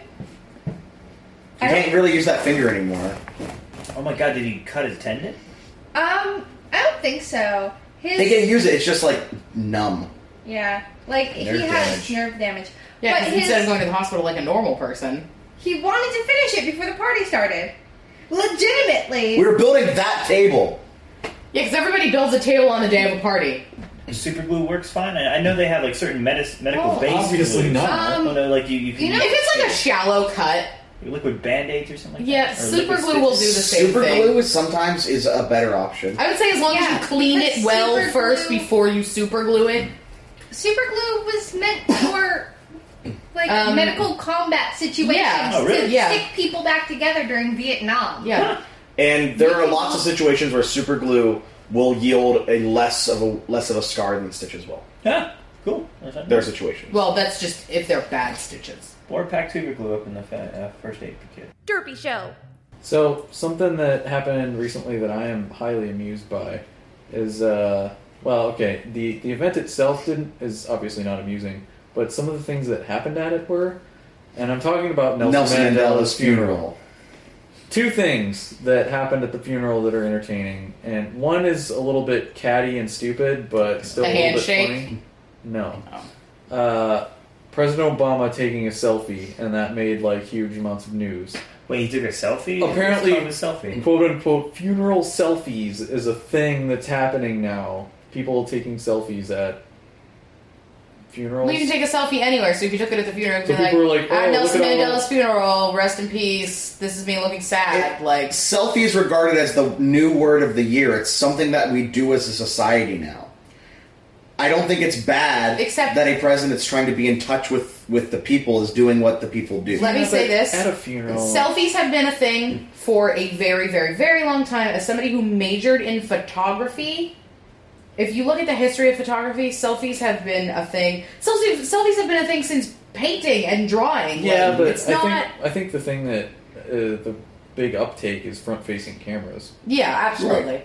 You can't really use that finger anymore. Oh my god! Did he cut his tendon? I don't think so. They can use it. It's just like numb. Yeah, like Nerve he has damage. nerve damage. Yeah, But because instead of going to the hospital like a normal person. he wanted to finish it before the party started. Legitimately. We were building that table. Yeah, because everybody builds a table on the day of a party. Super glue works fine. I know they have like certain medical Oh, base. obviously glues. not. Oh no, like you can. You know, if it's like a shallow cut, liquid band-aids or something like yeah, that. Or super liquid glue will do stitches. the same Super thing. glue sometimes is a better option. I would say as long as you clean because it well super first glue- before you super glue it. Super glue was meant for like medical combat situations yeah. Oh, really? to Yeah. stick people back together during Vietnam. Yeah. And there are lots of situations where super glue will yield a less of a scar than stitches will. Yeah, cool. There are situations. Well, that's just if they're bad stitches. Or pack super glue up in the first aid kit. Derpy Show. So, something that happened recently that I am highly amused by is, the event itself is obviously not amusing, but some of the things that happened at it were, and I'm talking about Nelson Mandela's funeral. Two things that happened at the funeral that are entertaining, and one is a little bit catty and stupid, but still A a little handshake? bit funny. No. President Obama taking a selfie, and that made like huge amounts of news. Wait, he took a selfie? Apparently, What's wrong with a selfie? quote unquote, funeral selfies is a thing that's happening now. People taking selfies at funerals. Well, you can take a selfie anywhere, so if you took it at the funeral, you So could be people like, were like, oh, at Nelson look at all Mandela's funeral, rest in peace, this is me looking sad. Like, Selfie is regarded as the new word of the year. It's something that we do as a society now. I don't think it's bad Except- that a president that's trying to be in touch with the people is doing what the people do. let me say this. At a funeral. Selfies have been a thing for a very, very, very long time. As somebody who majored in photography, if you look at the history of photography, selfies have been a thing. Selfies have been a thing since painting and drawing. Yeah, Like, but it's not. I think the thing that the big uptake is front-facing cameras. Yeah, absolutely.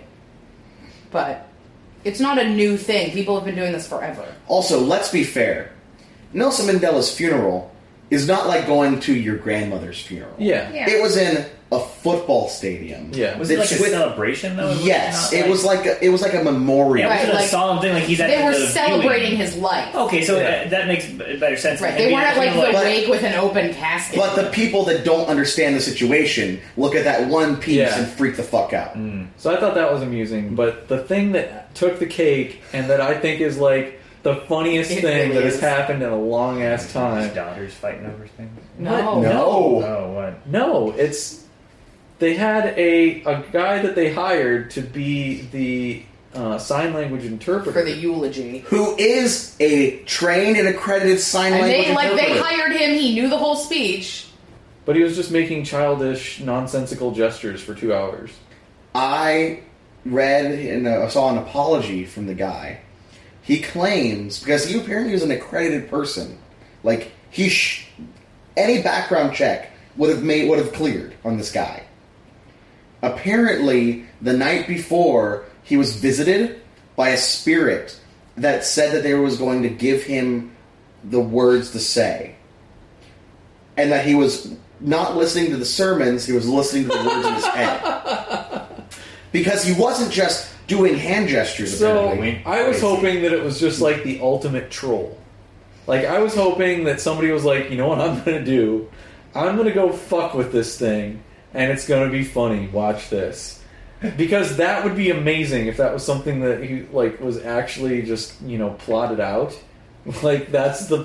But it's not a new thing. People have been doing this forever. Also, let's be fair. Nelson Mandela's funeral is not like going to your grandmother's funeral. Yeah. Yeah. It was in a football stadium. Yeah. Was it like a It's with- celebration though? Yes, Not it was like a memorial. Yeah, it wasn't Right, a like, solemn thing like he's at They were the celebrating viewing. his life. Okay, so Yeah. that makes better sense. Right, than they being weren't at like the But- wake with an open casket. But the people that don't understand the situation look at that one piece Yeah. and freak the fuck out. So I thought that was amusing, but the thing that took the cake and that I think is like the funniest It thing really that has is. happened in a long ass His time. daughters fighting over things. no. No. Oh, what? No, it's they had a guy that they hired to be the sign language interpreter For the eulogy. Who is a trained and accredited sign And language they interpreter. hired him, he knew the whole speech. But he was just making childish, nonsensical gestures for 2 hours. I read and saw an apology from the guy. He claims, because he apparently was an accredited person, like any background check would have cleared on this guy. Apparently, the night before, he was visited by a spirit that said that they was going to give him the words to say. And that he was not listening to the sermons, he was listening to the words in his head. Because he wasn't just doing hand gestures, So apparently. I was hoping that it was just like the ultimate troll. Like I was hoping that somebody was like, you know what I'm going to do? I'm going to go fuck with this thing, and it's going to be funny. Watch this. Because that would be amazing if that was something that he like was actually just plotted out. Like that's the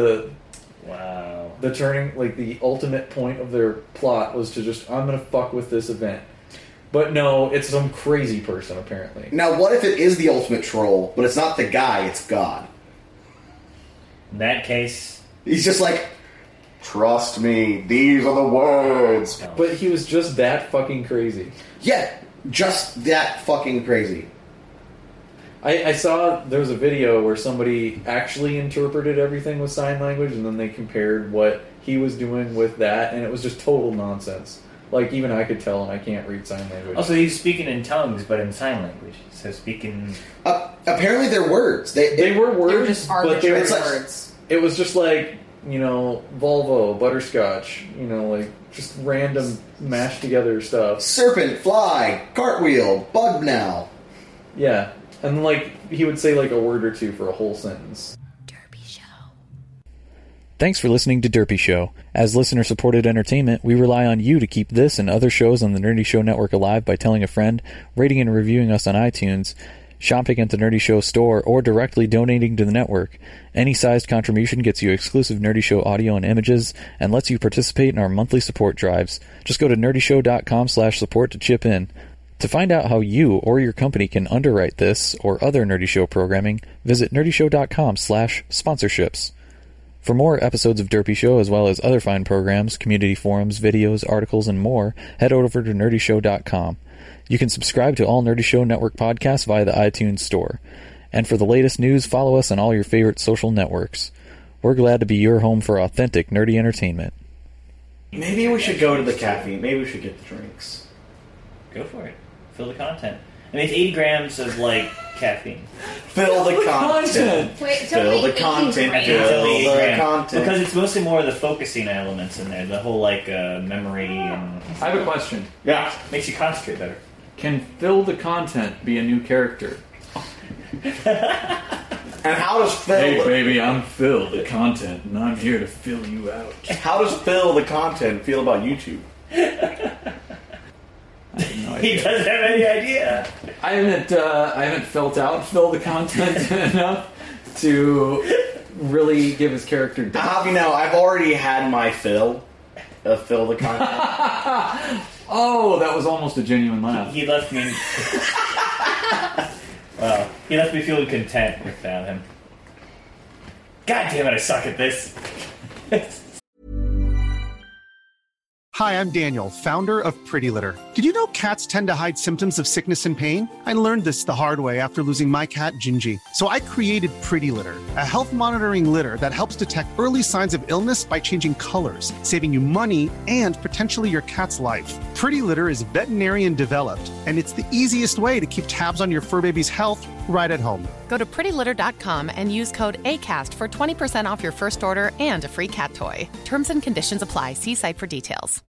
Wow. turning, like the ultimate point of their plot was to just I'm going to fuck with this event. But no, it's some crazy person, apparently. Now, what if it is the ultimate troll, but it's not the guy, it's God? In that case... He's just like, trust me, these are the words. But he was just that fucking crazy. Yeah, just that fucking crazy. I saw there was a video where somebody actually interpreted everything with sign language, and then they compared what he was doing with that, and it was just total nonsense. Like, even I could tell, and I can't read sign language. Also, he's speaking in tongues, but in sign language. So speaking... apparently they're words. They were words, They were just arbitrary words. It was just like, Volvo, butterscotch, like, just random mashed together stuff. Serpent, fly, cartwheel, bug now. Yeah. And, he would say, a word or two for a whole sentence. Thanks for listening to Derpy Show. As listener-supported entertainment, we rely on you to keep this and other shows on the Nerdy Show Network alive by telling a friend, rating and reviewing us on iTunes, shopping at the Nerdy Show store, or directly donating to the network. Any sized contribution gets you exclusive Nerdy Show audio and images and lets you participate in our monthly support drives. Just go to nerdyshow.com/support to chip in. To find out how you or your company can underwrite this or other Nerdy Show programming, visit nerdyshow.com/sponsorships. For more episodes of Derpy Show, as well as other fine programs, community forums, videos, articles, and more, head over to nerdyshow.com. You can subscribe to all Nerdy Show Network podcasts via the iTunes Store. And for the latest news, follow us on all your favorite social networks. We're glad to be your home for authentic nerdy entertainment. Maybe we should go to the cafe. Maybe we should get the drinks. Go for it. Fill the content. I mean, it's 80 grams of, caffeine. Fill the content. Wait, it's Fill only the content. 80 Fill Only 80 the grams. content. Because it's mostly more of the focusing elements in there. The whole, memory and... I have a question. Yeah. Makes you concentrate better. Can fill the content be a new character? And how does Phil... Hey, baby, I'm Phil, the content, and I'm here to fill you out. How does Phil, the content, feel about YouTube? He doesn't have any idea. I haven't felt out Phil the content enough to really give his character depth. I'll have you know, I've already had my fill of Phil the content. Oh, that was almost a genuine laugh. He left me... Well, he left me feeling content without him. God damn it, I suck at this. Hi, I'm Daniel, founder of Pretty Litter. Did you know cats tend to hide symptoms of sickness and pain? I learned this the hard way after losing my cat, Gingy. So I created Pretty Litter, a health monitoring litter that helps detect early signs of illness by changing colors, saving you money and potentially your cat's life. Pretty Litter is veterinarian developed, and it's the easiest way to keep tabs on your fur baby's health right at home. Go to prettylitter.com and use code ACAST for 20% off your first order and a free cat toy. Terms and conditions apply. See site for details.